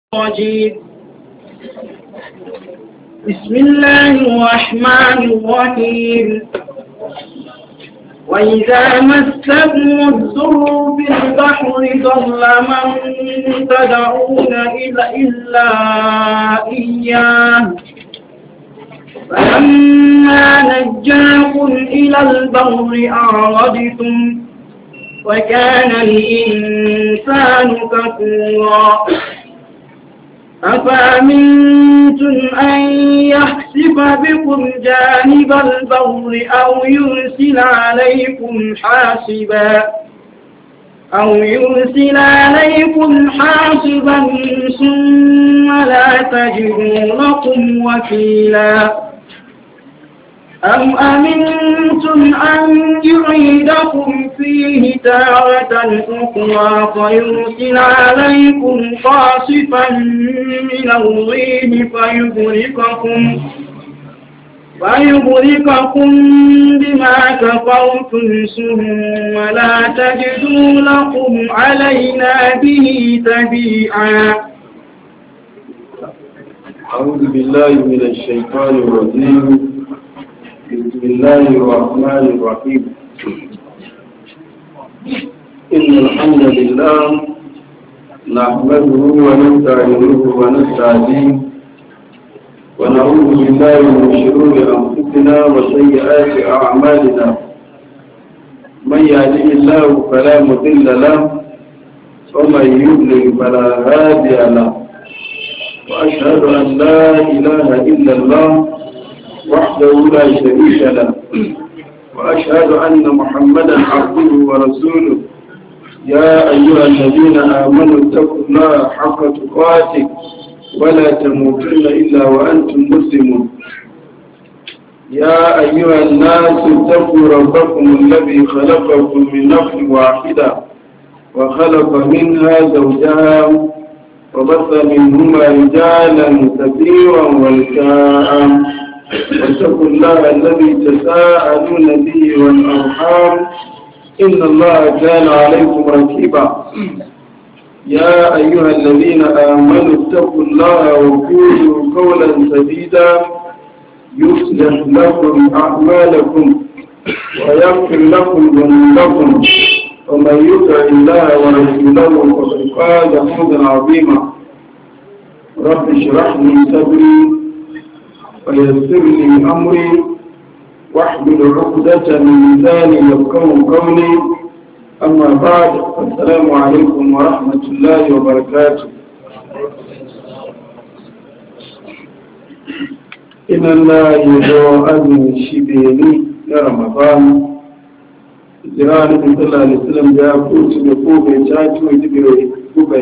الرجيم. بسم الله الرحمن الرحيم. وإذا مسكم الضر في البحر ضل من تدعون إلا إياه فلما نجاكم إلى البر أعرضتم وكان الإنسان كفورا. أفأمنتم أن يخسف بكم جانب البر أو يرسل عليكم حاصبا ثم لا تجدوا لكم وكيلا. أم أمنتم أن يعيدكم فيه تارة أخرى فيرسل عليكم قاصفا من الريح فيغرقكم بما كفرتم ثم لا تجدوا لكم علينا به تبيعا. أعوذ بالله من الشيطان الرجيم. بسم الله الرحمن الرحيم. إن الحمد لله نحمده ونستعينه ونستهديه ونعوذ بالله من شرور أنفسنا وسيئات أعمالنا. من يهده الله فلا مضل له ومن يضلل فلا هادي له. وأشهد أن لا إله إلا الله وحده لا شريك له. وأشهد أن محمدا عبده ورسوله. يا أيها الذين آمنوا اتقوا الله حق تقاته ولا تموتن إلا وأنتم مسلمون. يا أيها الناس اتقوا ربكم الذي خلقكم من نفس واحدة وخلق منها زوجها وبث منهما رجالا كثيرا ونساء. واتقوا الله الذي تساءلون به والأرحام إن الله كان عليكم رقيبا. يا أيها الذين آمنوا اتقوا الله وقولوا قولا سديدا يصلح لكم أعمالكم ويغفر لكم ذنوبكم ومن يطع الله ورسوله فقد فاز فوزا عظيما. رب اشرح لي صدري ويسر لي أمري واحلل عقدة من لساني يفقهوا قولي. أما بعد السلام عليكم ورحمة الله وبركاته. إن الله يدعو أذن شبيني يا رمضان جراني صلى الله عليه وسلم جاء قوت بقوبة جاتو يجبري قوبة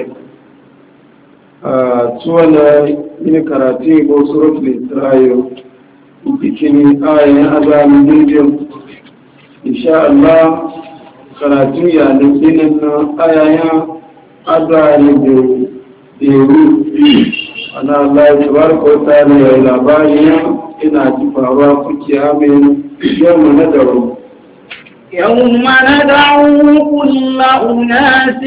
سوالا من كراتي بسورة الإسرائيل بكني آية أذان نيجم إن شاء الله karatu ya da kinin na ayayen adani da deru ana Allah ya barka wata ne ya labari ina ji faruwa kuke amin yau na daro يوم ندعو كل أناس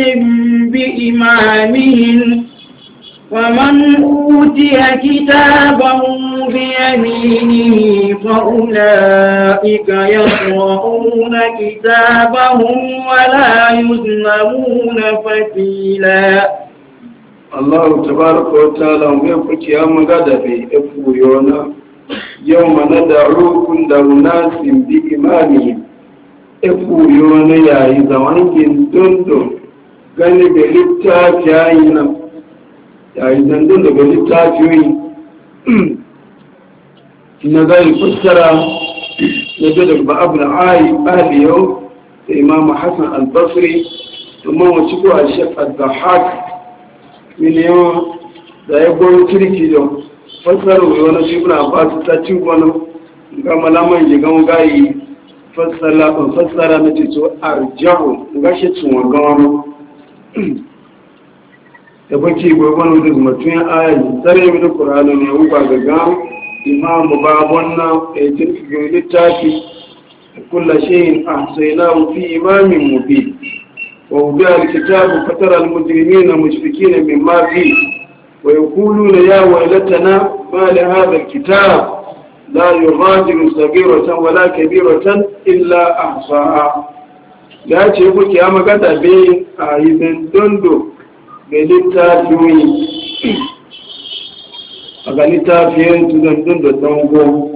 بإمامهم ومن أوتي كتابه بيمينه فأولئك يقرؤون كتابهم ولا يظلمون فتيلا. الله تبارك وتعالى ويقول يا مغدبي افويونا يوم ندعو كل أناس بإمامهم افويونا يا زوانين دندو gani da littafi yayin nan yayin dandun daga littafiyoyi na zai fassara na daga ba'abu da ahli yau da imamu hassan al-basri domin wacce ko a shek al-dahak miliyan da ya gwaro kirki da fassara wani shibina ba su ta ci wani ga malaman jigan gayi fassara na ce so arjahu ga shi tsuwa gano da baki gwagwano da mutum ayayi tsare da ƙur'ani ne uba gaga imamu babon na a cikin littafi kulla shayin ahsaynahu fi imamin mubin ووضع الكتاب فترى المجرمين مشفقين مما فيه ويقولون يا ويلتنا ما لهذا الكتاب لا يغادر صغيرة ولا كبيرة إلا أحصاها. لا تشوفك يا مقدر بين أيضا دندو بلتافيوي أغلتافيين تدندو دندو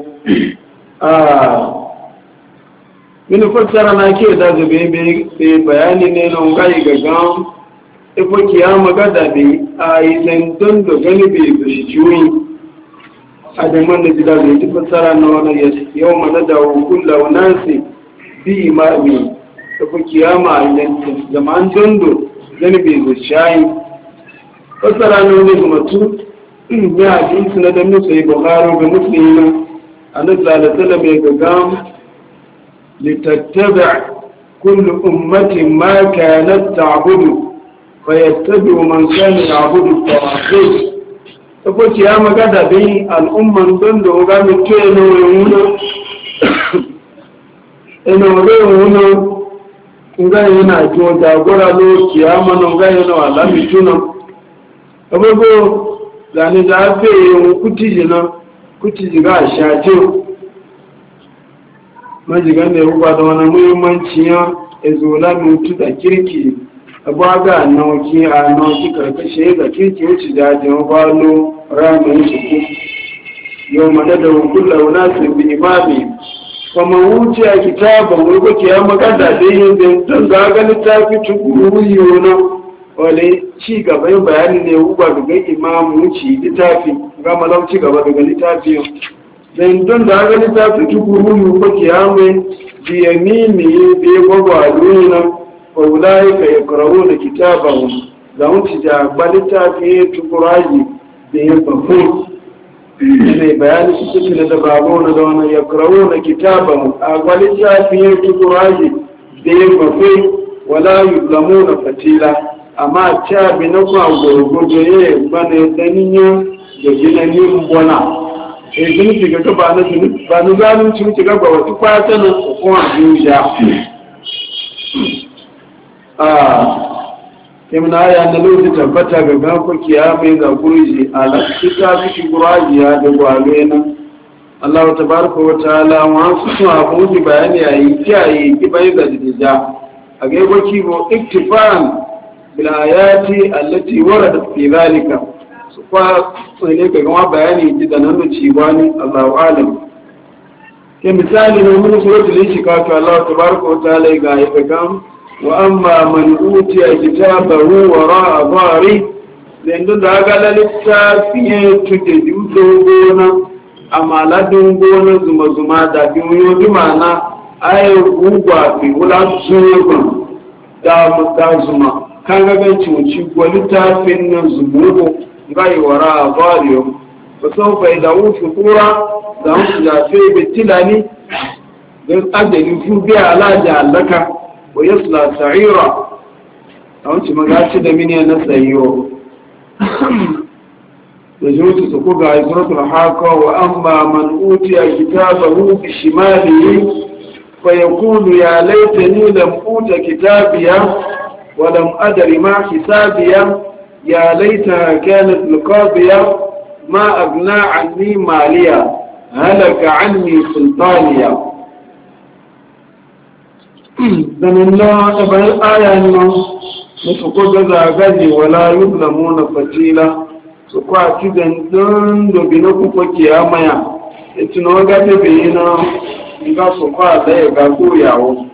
min fassara na ke da zube be bayani ne na ngai gaga ifo kiyama gada be a yi dan do gani be shi juyi adaman da gida be ti fassara na wani yau mana da kullu nasi bi imami ifo kiyama idan zaman dondo gani be shayi fassara na ne kuma tu ya hadisi na da musa bukhari da muslim annabi sallallahu alaihi wasallam ya gaga لتتبع كل أمة ما كانت تعبد فيتبع من كان يعبد الطواغيت فقلت يا مقدة بي الأمة دند وقام كينو يمونا إنه غيرنا ngai yana jo da gora lo kiyama no ngai no ala mituna abugo zani da fe kuti ga shaje majigan da ya ruba da wani muhimmanci ya ezola mutu da kirki abuwa nauki a nauki karkashe da kirki wuce jajin balo ramin ciku yau madada hukula wunasir bi imami kuma wuce a kitaban wurguki ya magada da yin zinton zaga littafi tukuru yiwuna wale ci gaban bayani ne ruba daga imamu wuce littafi ga malauci gaba daga littafi don da aka littafi tukuru yi ko kiyame biyamini biye gwagwa nuna ƙaulaye ka yi karawo da kitaban za mu ci jagba littafi ya tukuraji da ya bafu ne bayani su suke da babu na da wani ya karawo da kitaban a gba littafi ya tukuraji da ya bafu wala yi zamo na fatila amma cabi na kwa gwargwado ya yi bane daniya da ginanin bona izini ti gaga ba na zalunci wuce gaba wasu kwata na kuma juja kimna ya na lokaci tabbata ga ganko kiyamai ga gurji alaƙita fiki gurajiya da gwale na Allah tabaraka wa ta'ala wasu sun abu ji bayani yayi kiyaye kibai ga dija a ga yabo kibo iktifan bil ayati allati waradat fi zalika kwa ne ga gama bayani ji da nan ci bani Allahu alam ke misali ne mun suratul shikaka Allah tabaraka wa ta'ala ga ya gam wa amma man utiya kitabahu wara'a dhari dan da ga littafi tude dudo gona amala dun gona zuma da biyo dumana ayi gugwa fi wala zuwa da zuma kan ga ci littafin nan zumugo ngai wara bariyo so fa da wufu kura da wufu da fe bitilani dan adani fu bi alaja allaka wa yasla sa'ira awci magaci da mini na sayo da jutu su kuga suratul haqa wa amma man utiya kitabahu bi shimalihi fa yaqulu ya laitani lam uta kitabiya wa lam adri ma hisabiya يا ليتها كانت القاضية ما أغنى عني ماليا هلك عني سلطانيا dan Allah ta bayan aya ne su ko gaza gaji wala yuzlamuna fatila su kwa kidan don do bina ku ko kiyamaya itino ga te bina ga su kwa da ga ko yawo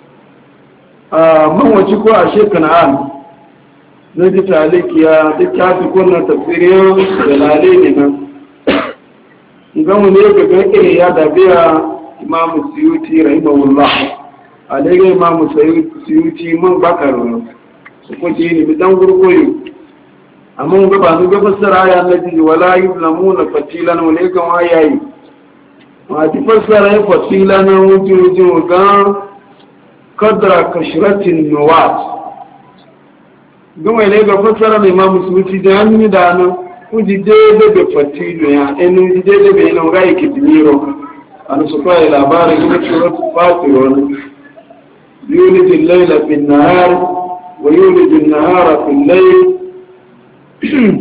man wace ko a shekana'an na ji talikiya duk ta fi kunna tafsirin jalale ne nan gamu ne ga gake ya dabiya imamu suyuti rahimahullah alaihi imamu suyuti man bakar su kwace ne bidan gurgoyo amma ga ba su ga fassara ya nabi wala yuzlamuna fatilan wala kan wayayi ma ti fassara ya fatilan wujujin ga kadra kashratin nuwat gama ne ga fassara mai ma musulunci da hannu da nan kuji daidai da fatilu ya inu ji daidai da yana ga yake diniro an su kwaye labarin kuma suratu fatiro ne yulijin laila fin nahar wa yulijin nahara fin layl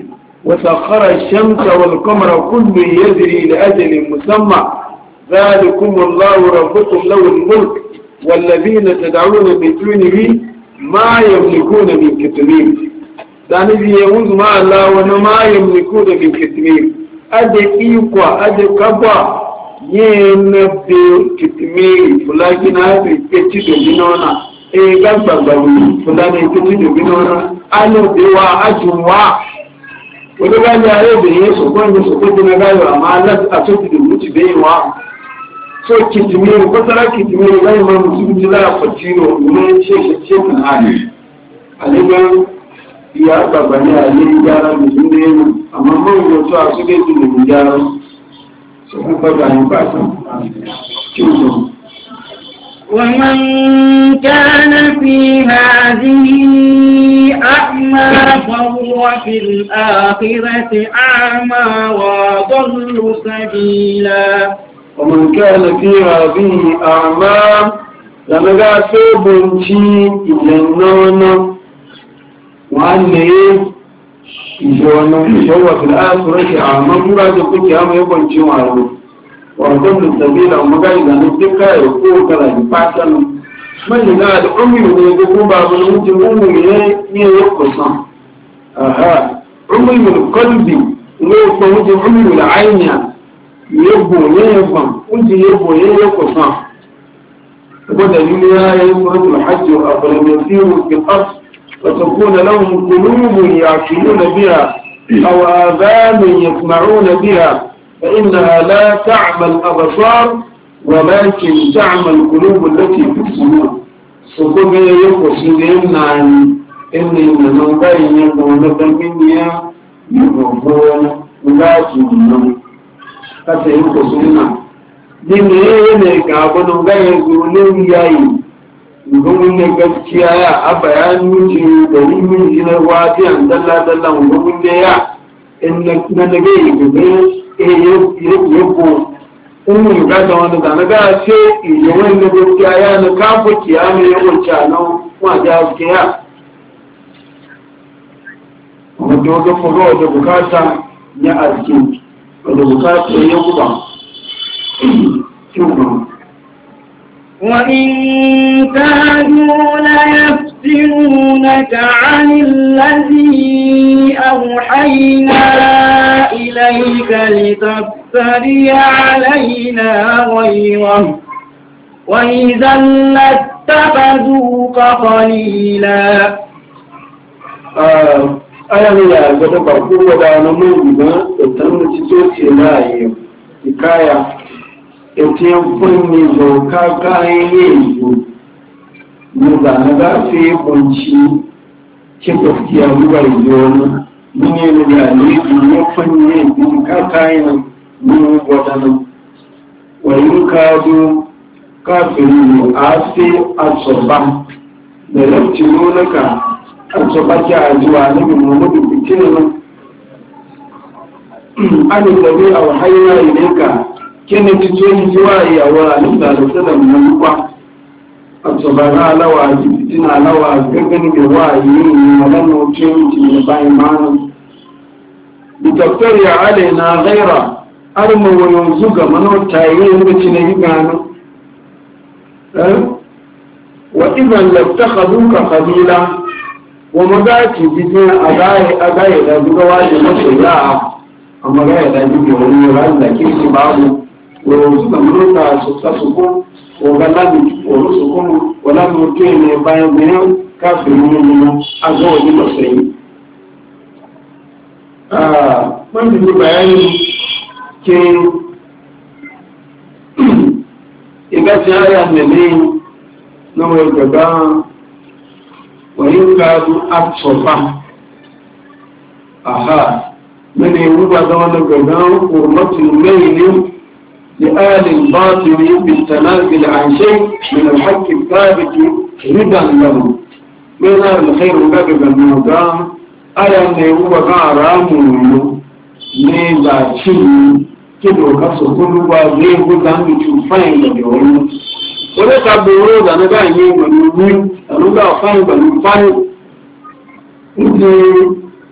وسخر الشمس والقمر كل يجري لأجل مسمى ذلكم الله ربكم له الملك والذين تدعون من دونه ما يملكون من كتمير ذلك يقول ما الله وما يملكون من كتمير أدي إيقوى أدي كبوى ينبي كتمير فلاكين هذه كتير بنونا إيه قبل فلان كتير بنونا أنو دوا أجوا ولكن يا ربي يسوع يسوع بنجايو أما الله أتوقع دموع بيوا so kitimiru kwatara kitimiru zai ma musulunci za a fatiro domin shekin hali aliban ya babani a yi gyara mutum da yau amma man yoto a su gaji da gyara su kan babani ba ta kyau. ومن كان في هذه أعمى فهو في الآخرة أعمى وضل سبيلا ومن كان في هذه أعمى لنقع في بنتي إجنون وأنه يجوى في الآخرة أعمى مراد كنت أعمى يبنتي معه وأظن السبيل ومقا إذا نتبقى يقول كلا يفاتن من يقال أمي يقول باب المنتم أمي يقصن أمي من القلب ويقول أمي من العين yebo yeyefan unji yebo yeyekosan saboda duniya yayin suratul hajj afalam yasiru fil ard fatakuna lahum qulubun yaqiluna biha aw adhanun yasma'una biha fa innaha la ta'mal absar walakin ta'mal qulub allati fi sudur sokoge yekosan nan inni nan bayin yebo na danginiya yebo ngati nan kata yi ko suna ni me ne ga gudun gaya zuwa yayi gumin ne gaskiya ya a bayanu ji da limin jinar wadi an dalla dalla gumin da ya in na da gai gube yabo in mun ga da wani da na ga ce yi wani gaskiya ya na kafa kiyama ya wuce nan wa da gaskiya wanda ga fugo da bukata ya arziki وإن كانوا ليفتنونك عن الذي أوحينا إليك لتفتري علينا غيره وإذا لاتخذوك خليلا aya ne ya gaba ba ko da na mun ba da tan ci so ce na yi ikaya ete funni zo ka kai ne mu da na ga sai bunci ke gaskiya ruwa yiwo mun ne da ne ne funni din ka kai ne mun wadan wayin ka do kafiru asi asoba da lafcino naka an so baki a zuwa nabi muhammadu fitinin an zabi a wahayya ileka kene titoyi zuwa yawa nisa da sadan manuwa a tsobara alawa fitina alawa gaggan da wayi malan mutum da bayan manu bitaftar ya alaina ghaira arma wa yanzu ga manota yi mutu na yi gano wa idan laftakhaduka khalila ومداتي بجين أغاية لبقوات المسيحة أما غاية لبقى ونوران لكي سبابه ورسول ملوكا سكسكم وغلاني ورسكم ولم يكن يبايا بهم كافرين منه أغوى المسيحة من في بياني كي إذا سيارة النبي نمو الجبان وإن كانوا أتصفا من يوجد دون الجنان حرمة الليل لآل الباطل بالتنازل عن شيء من الحق الثابت رضا له من الخير باب الموضوع ألا أن يوجد رامو نيزا شيء كده كسو كله وغيره ذنب تفاين لديهم wọ́n ká gbòòrò ìdánilá ìyẹn pẹ̀lú ní ẹ̀lúgbà fáyìn pẹ̀lú fáyìn ní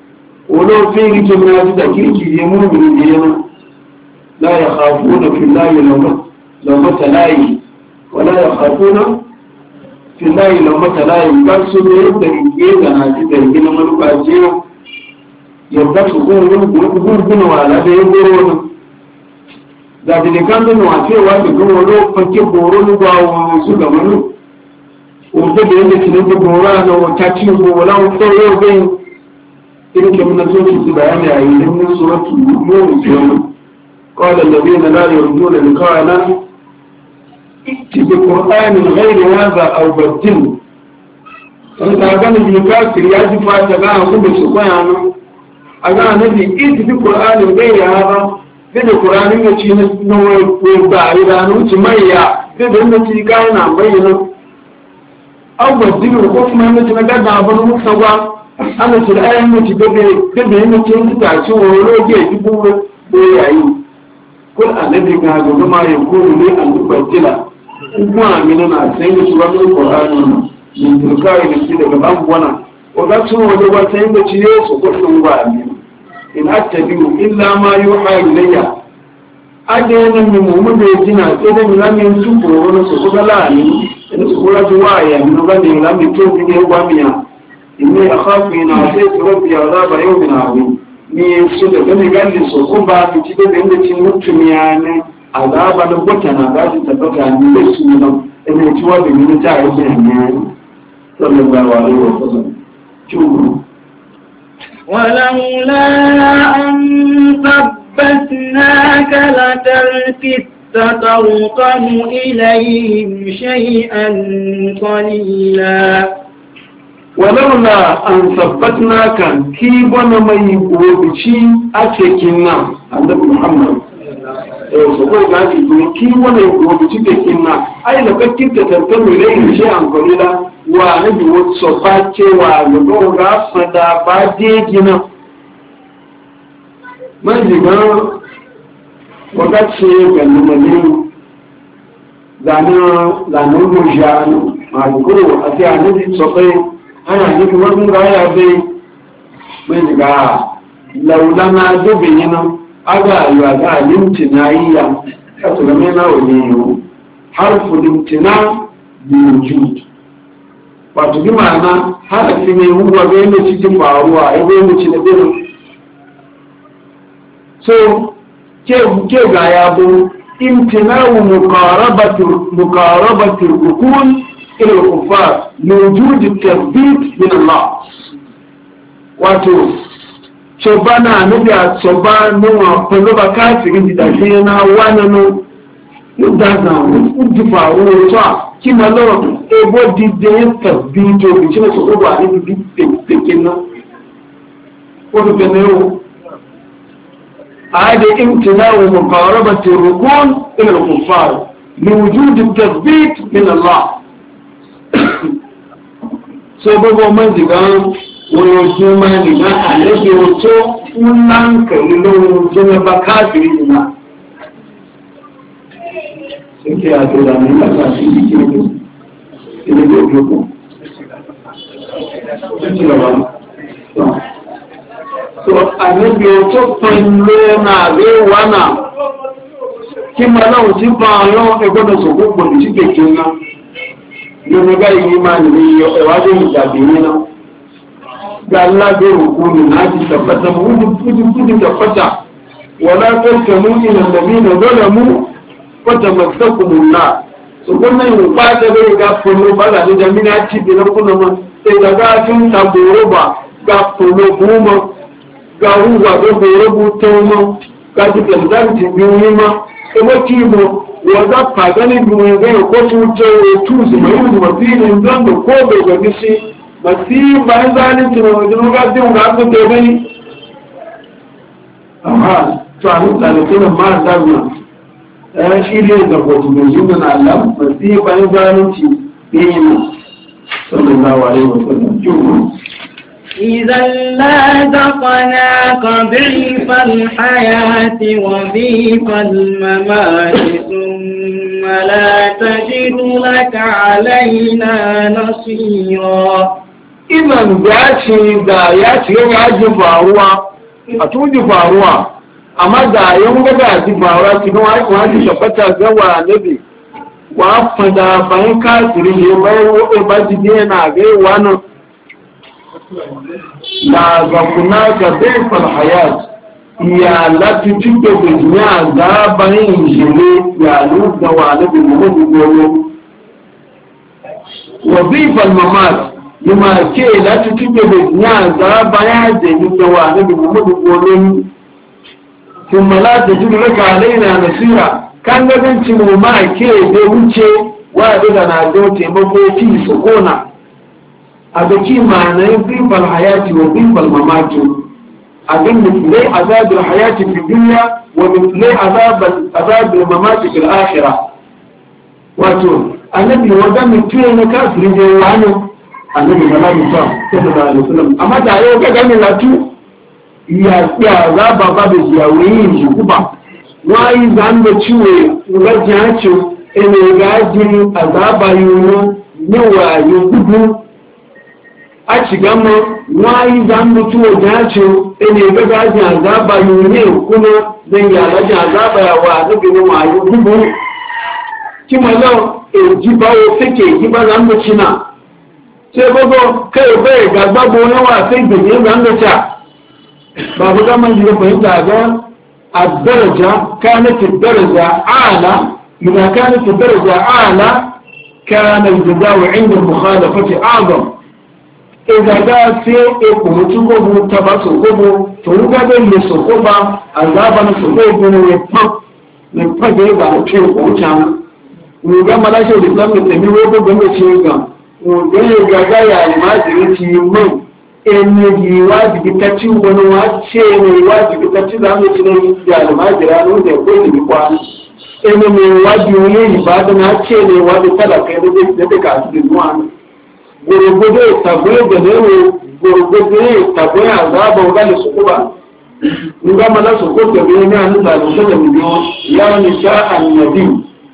ولو في جملة تكيك يمون من لا يخافون في الله لومة لائم ولا يخافون في الله لومة لائم قال سنة يبدأ ناجد يجينا ملوكا جيو يبدأ تكون وعلى بيبورون ذات لكان نواتي واتكون ولو فكي بورون وعوانسو غمانو وفي بيبدأ تنبو بورانا وتاتيو ولا وطورو بين إن كمنا توجد بيان عينه من سورة يونس قال الذين لا يرجون لقاءنا ائت بقرآن غير هذا أو بدله فإذا كان الكافر يجب فاتقاه كل سبحانه أقول نبي ائت بقرآن غير هذا في القرآن التي نوبا إلى نوتمية في التي كان بينه أو بدله حكما التي نقدر عبر مكتوى ana ce da ayan mace bebe yin mace yin ta ci wuro ke ji buru ko yayi kun annabi ga ga ma ya ko ne an dubbila kuma amina na sai da su wannan qur'ani min turkai da shi daga ban gwana ko ga su waje wata yin da ci ne su ko sun ba ni in attabi'u illa ma yuha ilayya ajenin mi mu da jina sai da mi lamin su ko wani su ko la ni in su ko la waya mi ga ni lamin to bi ne wa miya إني أخاف إن عصيت ربي عذاب يوم عظيم ni su da gani gani su kun ba su ci da inda cin mutum ya ne azaba da butana za su tabbata ni da su nan ina ci wa da ni ta yi da ne sallallahu alaihi wa sallam chugu ولولا أن ثبتناك لتركت ترقم إليهم شيئا قليلا ولولا أن ثبتناك كي بنا مي وبشي أتكنا عند محمد سبحانه وتعالى كي بنا وبشي تكنا أي لو كنت تتم إليه شيئا قليلا ونبي وتصفات ونبوغا فدا بعدينا ما جينا وقت شيء كان نملين لانو مجانو ما يقولوا أتي عنده صفين ana jikin wani raya bai mai daga laulana dubi yana aga yiwa ga limtina yiya kasu game na wani yiwu harfu limtina biyu wato bi ma'ana harafi mai huwa bai mai cikin faruwa ya bai mai cikin birin so ke ga yabo imtinawu muqarabatul rukun إلى الكفار لوجود التثبيت من الله wato sobana nuga sobanu wa poloba kafiri didashena wanano udaza udifa uwa kima lo ebo dide tabbito bichina so oba ni bitekena odo beneo ade imtina'u muqarabati rukun ila al-kuffar liwujud at-tathbit min Allah so gbogbo mọ́jìgá wọn ojú máa nìgbà àlejò tó ń láǹkà lóhun tó mẹ́bà káàkiri jùlọ ṣíkí àtòrà ní látàkì ìkéde ilé òjòkó so àlejò tó pẹ̀lú náà rí wánà kí mọ́ náà tí bá ọlọ́run ẹgbọ́dọ̀ sọ̀kú pọ̀lú sí kèké náà nínú báyìí máa ní ẹwàjú ìjàdì nínú gbàlágbé òkú ní láti tàbátà fúdú tàbátà wọ́n látọ́ tẹ̀mú ìrìnlẹ̀mí ìrìnlẹ̀ mú pọ́tàmọ̀tàkùnmù náà ṣùgbọ́n náà ìwọ̀n pàtàkì lórí ga pọ̀lú bàlá ní jẹ́mínà àti ìbìnàkúnnà mọ́ ìdàgá tí ń tàbòrò bà ga pọ̀lú búmọ́ ga húwà tó bòrò bú tó mọ́ ga ti tẹ̀lẹ́tì bí wọ́n mọ́ ẹgbẹ́ kí mọ́ wanda fagani duwende ko tuce tuzi mai mafini zando ko bai gani shi masi bayan zalunci na wajen gajin ga aka ke gani amma to a nuna da ma zarna ɗaya shi ne da kwato mai zuwa na Allah masi bayan zalunci ne yi sallallahu alaihi wasallam إذا لا ذقناك ضعف الحياة وضيف الممات ثم لا تجد لك علينا نصيرا idan ya ce da ya ce ya ji faruwa a tuji faruwa amma da yan gaba ji faruwa ki ga wani tabbata ga wa nabi wa fada bayan kafiri ne bayan wobe ba ji ne na ga wannan la ga kuna ga bayfal hayat ya lati tuke dunya ga bayan jire ya lu da wa nabi Muhammad goyo wa bayfal mamat yima ke lati tuke dunya ga bayan jire da wa nabi Muhammad goyo kuma la tajidu laka alaina nasira kan ga zanci mu ma ke da wuce wa daga na do taimako fi su kona a ga kima na bibal hayati wa bibal mamati a ga mithlai azabul hayati fi dunya wa mithlai azabul mamati fil akhirah wato annabi wanda mutuwa na kafiri ne wani annabi sallallahu alaihi wasallam amma da yau ga ganin latu ya zaba ba da ziyawoyin shi kuba wáyé zanbeciwe ngajiyacin ene gajin azaba yiwu yawa yi gudu a cigama wáyé zanbeciwe jacin ene gajin azaba yiwu ne kuma zan yalajin azaba yawa na gini wayo gudu kima lau ejibawo fake giba zanbecina sai gbogbo kai bai gagbagbo yawa sai gbogbo zanbeca babu gama jiga fahimta ga الدرجة كانت الدرجة أعلى إذا كانت الدرجة أعلى كان الجزاء عند المخالفة أعظم إذا جاء في إقوم تبصقه فوجد لسقوبة عذابا سقوبا من إذا أشير قوتنا وجمع لا شيء الإسلام التمي ويبقى شيئا وجمع جاء المعزرة من ene wajibi ta ci wani wace ne wajibi ta ci zamu ci ne da almajira ne da ko ni kwa ene ne wajibi ne ibada na ce ne wajibi talaka da da ka su zuwa gurgudu tabai da ne gurgudu tabai azaba ga su kuba in ga mala su ko da ne an da su da biyo ya ni sha annabi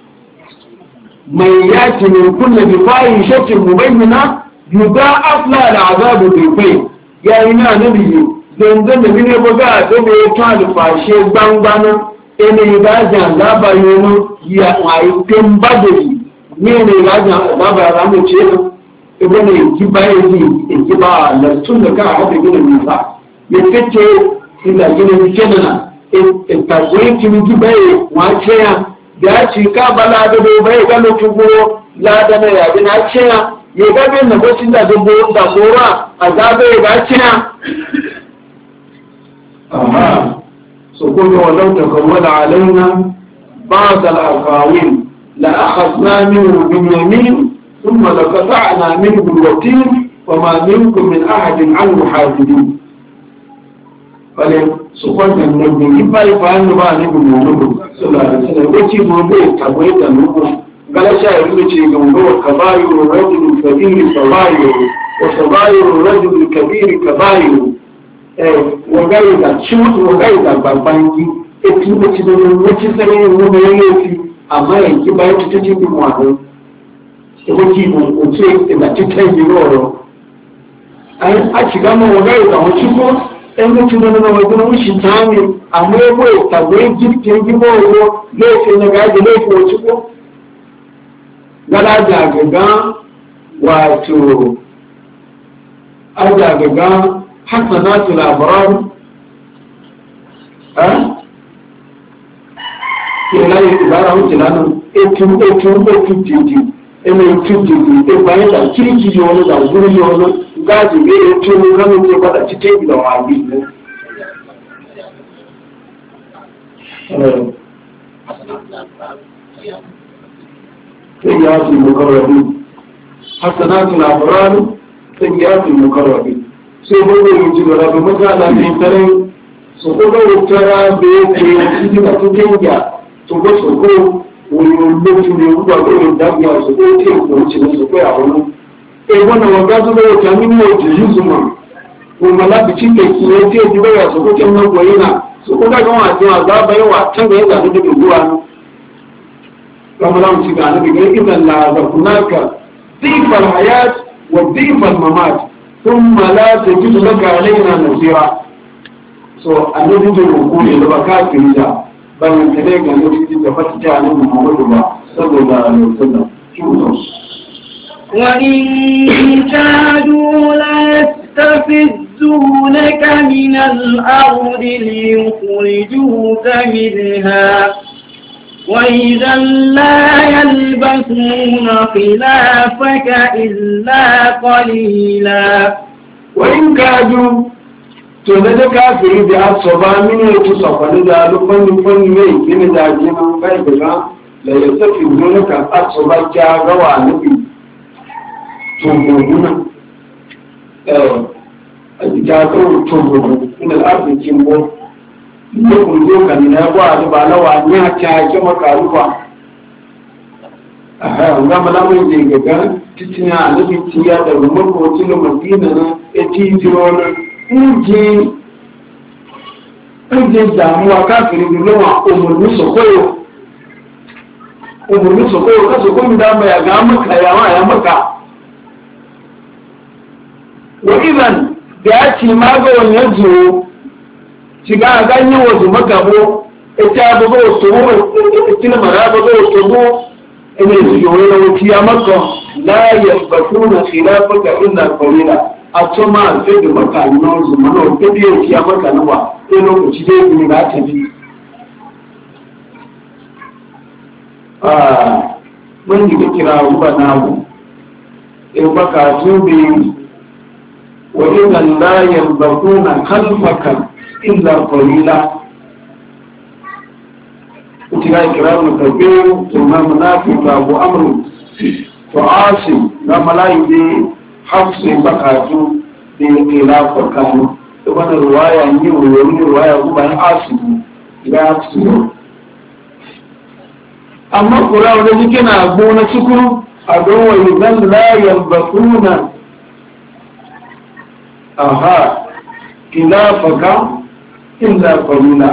mai yati min kulli bi fahishatin mubayyana yuga afla al'azabu bil fay ya ina nabi zanzan da mine boga da me to alfashe gbangbana ene ga jan laba yono ya wai tembadeli ne ga jan laba ramu ce ibane kiba la tun da ka hada gina nisa ya fice ila gina kenana ta goyi kimi kibaye wa ce ya da ci ka bala da bai ga lokuguro la da na ya gina ce ya gabe na gocin da gora a zaɓe ya gacina amma su kuma wadau ta kawwala alaina ba da al'akawin la akhazna minhu bin yamin thumma la qata'na minhu al-watin wa ma minkum min ahadin anhu hafidin wale su kwanta ne bin ibai fa ba ne bin mu sallallahu alaihi wasallam wace mu bai tabai da mu قال شاعر يقول جمهور كباير الرجل الكبير صغاير وصغاير الرجل الكبير كباير وغير شوط وغير بابانجي اتلو تدون وتسري وبيني اما يجي باي تتجي بموانو eweki otu ebatita ibiroro akigamo wagayo gamukigo engukino no wagona mushitani amwebwe tagwe gifte giboro lefe nagaje lefe okigo galaja gaga wato aja gaga hasanatul abrar kila ibara hutilano etu tiji ene tiji e bayata kiriki yono da guri yono gaji be etu no kanu ke bada tite da wabi سيئات المقربين حسنات الأبرار سيئات المقربين سيئات المقربين مثلا في ترين سقوط ترى بيت سيئة تنجا سقوط ويولد من يوضع الدنيا سقوط يوجد سقوط يعلم وانا وقعت له كامل وجزما وملا بتشيك كياتي تبغى سقوط يوم وينا سقوط كمان عذاب يوم تنجا هذا تبغى كما لهم سيدنا بيقول إذا لا ذكرناك ضيف الحياة وضيف الممات thumma la tajidu laka alaina nasira so annabi da ruku ne da kafiri da ban ta dai ga mutum da fata annabi Muhammadu ba sallallahu alaihi wasallam وإن كادوا ليستفزونك من الأرض ليخرجوك منها وإذا لا يلبثون خلافك إلا قليلا وإن كادوا تنادى كافر بأصبع من يتصف لدى لفن من داجنا فإذا لا يستفزونك أصبع جاغوا نبي تنبونا جاغوا تنبونا من الأرض كمبو يخرجوك من أبواب بلوى نياتا كما قالوا gama lamun je gaga titina nabi tiya da rumar hotel Madina na etitiro na uje damuwa kafiri bilowa umurni sokoyo ka sokoyo da ba ya ga maka ya maka wa idan da ya ci maga wannan zuwa shiga ganye wasu magabo ita bugo to ita mara bugo to ina yoyo wuciya maka la yasbatuna khilafaka illa qalila atoma sai da maka nan zuma no kudi wuciya maka nawa sai lokaci dai ni ba ta bi mun yi kira ruba nawo in baka tubi wa inna la yasbatuna khalfaka illa qalila وتلا إكرام الكبير ثم منافق أبو أمر فعاصم لما لا يدي حفص بقاته بخلاف وكانوا وانا الرواية عندي ويومي الرواية هو بأن عاصم لا يفصل أما القرآن الذي كان أبونا شكر أدوه إذن لا يلبثون خلافك إلا قليلا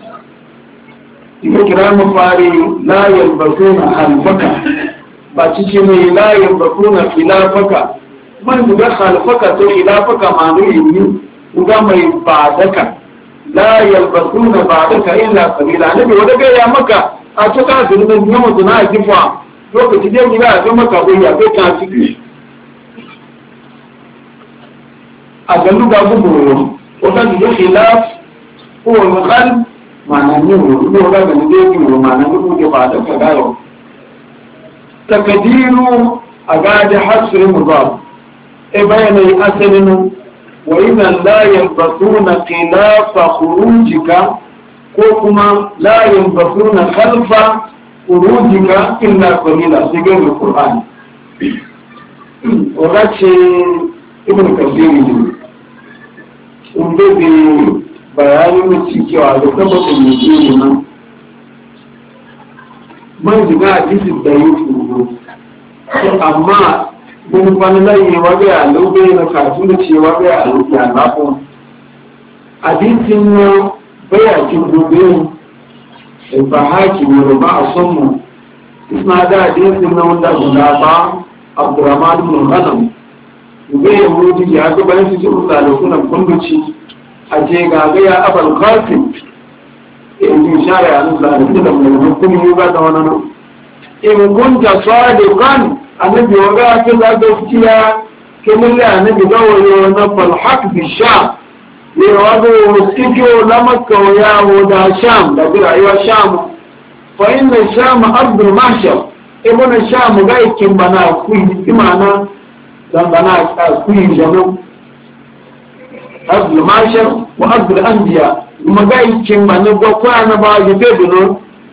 kira mafari la yalbasuna halfaka ba cikin mai la yalbasuna khilafaka man da halfaka to khilafaka manu yi ga mai badaka la yalbasuna badaka illa qalila nabi wanda ga ya maka a to ka da nan ne mutum na jifa lokaci da ni ga maka ko ya kai ka ciki a galu ga gubo wanda da khilaf ko al-khalf mana ni wuri ga da ne yi mana ni ke ba da ka dawo takdiru aga da hasri mudaf e bayana asalin wa idan la yanbasuna khilafa khurujika ko kuma la yanbasuna khalfa khurujika illa qalila sigar alquran orace ibn kathir ne umbe bayanin da cikewa da tabbatar da ke nan man jiga a jisun da yi turo amma mun kwani layi wabe a lobe na kafin da ce wabe a lobe a lafon hadisin na bayakin gobe ba haki ne ba a son mu isna da hadisin na wanda guda ba abdurrahman ibn ghanam gobe ya wuce ya ga bayan su ce da sunan kunduci a ce gaga ya abal qasim in shara ya nuna da mai hukumi ba da wannan in kunta sadiqan annabi waga ta da gaskiya kemin da annabi gawayo na falhaq bi sham ne wago sijo na makka ya da sham da rayuwar sham fa inna sham ardul mahshar ibn sham ga yakin bana ku imana dan bana ku jama'a أرض المعشر وأرض الأنبياء مجاي كم نبقى بعد بدنو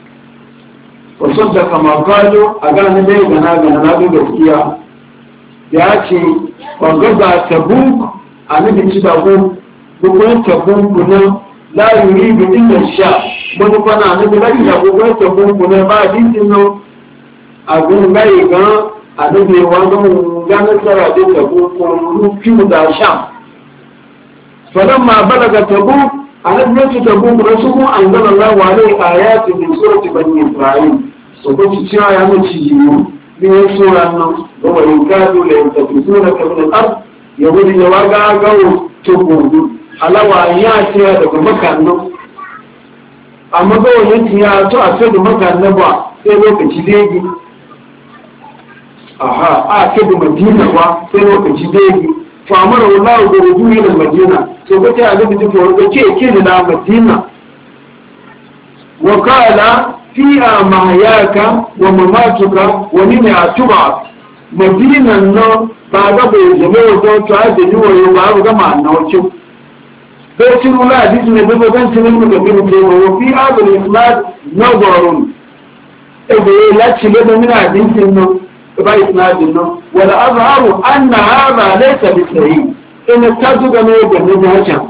وصدق ما قالوا أجان بي جنا بجسيا يأتي وقضى تبوك أنا بتشتغل بقول تبوك بنا لا يريد إلا الشاء بقول أنا بلاقي بقول تبوك بنا بعد إنه أقول بي جنا أنا بيوانو جنا سرا تبوك ونوكي مداشام فلما بلغ تبوك على ابنة تبوك رسول أنزل الله عليه آيات من سورة بني إسرائيل وقلت تشاء يا مجيئون من سورة وإن كادوا لينتفزونك من الأرض yahudi ya waga gawo to gobe alawa ya ce daga makanno amma gawo yanki ya to a ce da makanno ba sai lokaci dai aha a ce da madina ba sai lokaci dai to amara wallahi da rubu ila madina to kace a gaban jiko ko ke da madina wa qala fiha mahyaka wa mamatuka wa min atuba madina no ba ga bai zama wato to a da yiwo ba ga ma na wace sai cin wala hadisi ne bai ban cin mun da bin ko wa fi hadal isnad nadarun ebe la ci da min hadisin no ba isnadin no wala azharu anna hadha laysa bi sahih in tazu ga ne da ne hacha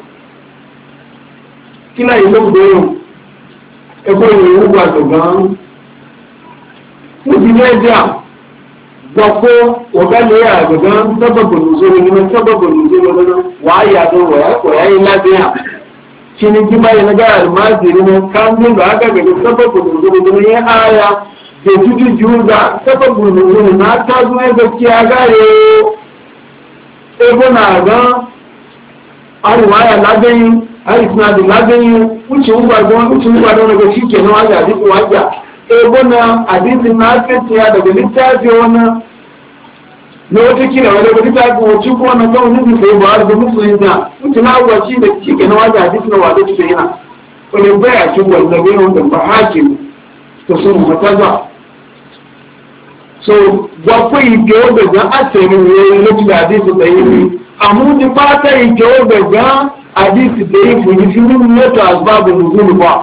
kila ilo do e ko ni ugwa to gan ko dile ja gbogbo ọ̀gálẹ̀ àgbẹ̀gán sábàbọ̀ nìzọ́rọ̀ nínú sábàbọ̀ nìzọ́rọ̀ lọ́nà wà á yàdọ̀ wọ̀yá ilábẹ́ à kí ni kí báyìí na gáà almaziri na kamun da aka gaba sábàbọ̀ nìzọ́rọ̀ nínú ya aya da tutu juza sábàbọ̀ nìzọ́rọ̀ na ta zuwa gaskiya gare ebo na ga arwaya labayin arisnadi labayin wuce ugwadon daga shi ke na wajen hadisi wajen ebona hadisin na akasiya daga littafi wani na wata kira wadda daga littafi wacce kuma na kan wani sai ba da musulun da mutum na agwaci da cike na wajen hadisin na wadda ta yana wani baya cin wanda bai wanda ba hakim ta sun mataza so gwakwai ike wadda ga asirin yayi na cikin hadisin da yi amma ni fata ike wadda ga hadisin da yi fi fi mun yata asbabun nuzul ba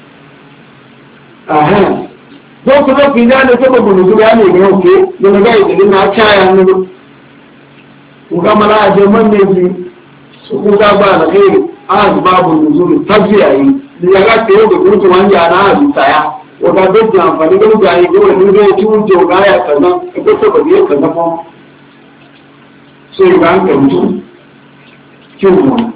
don ku zo fina da saba bunuzu ya ne ga ke da na gai da na caya ne ku ga mala a jaman ne ji su ku ga ba da kai az babu nuzul tabiya yi da ya ga tayo da gutu wanda na azu tsaya wa ga da amfani da ga yi gore ne da ci wuce ga ya kaza ko to ba ya kaza ko sai ga an kantu kin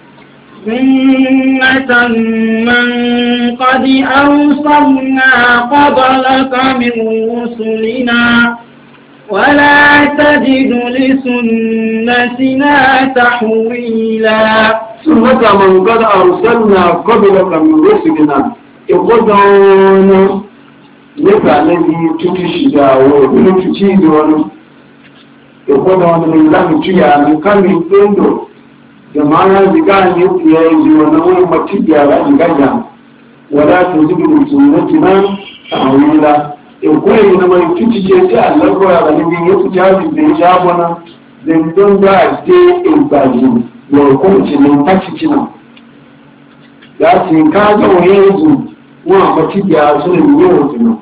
سنة من قد أرسلنا قبلك من رسلنا ولا تجد لسنتنا تحويلا سنة من قد أرسلنا قبلك من رسلنا يقضون يبقى الذي تتشجع ويقضون يقضون من الله تجع من كان يقضون jama'a diga ne ku yayi jiwa na wani matiya ga gaja wala to zibu sunnati na ta'wila in ko yi na mai kici ce sai Allah ko ya bani bin yaku jabi da ya bona dan don da je in baji ya ko ci ne taci na ya ci ka ga wayezu wa matiya su ne yau tuna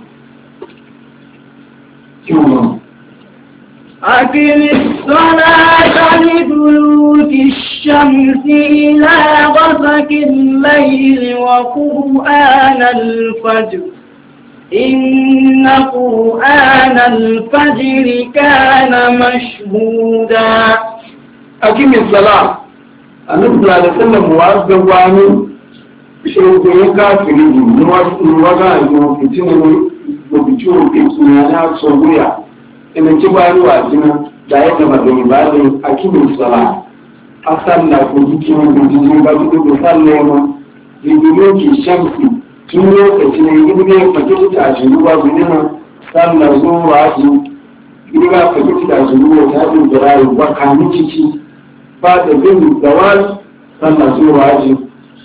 kiwo أقم الصلاة لدلوك الشمس إلى غسق الليل وقرآن الفجر إن قرآن الفجر كان مشهودا أقم الصلاة النبي صلى الله عليه وسلم وأصدق وعنه شيء كافرين نوضع يوم وبيجوا كيسنا صبيا ina ci baruwa jina da ya gaba da ibadin a kimin sala a sallah ko jikin gudunjin ba su da sallah ma jibiloki shamsi tun lokaci ne gidi ne fakiti ta shi ruwa gudunma sallah zuwa ji gidi ba fakiti ta shi ruwa ta ji da rayu ba kamun ciki ba da bin zawal sallah zuwa ji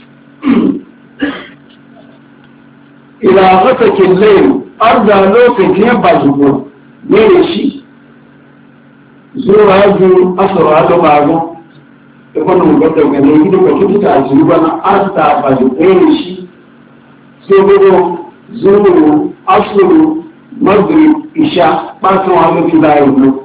ila fasakin layin arda lokaci ya ba zuwa mere shi zuwa hajji asara da bago da kwanan gaba daga ne gidan ka tuta a jiri bana asta ba da mere shi sai gudu zuwa asuru maghrib isha ɓatan wani fi da yau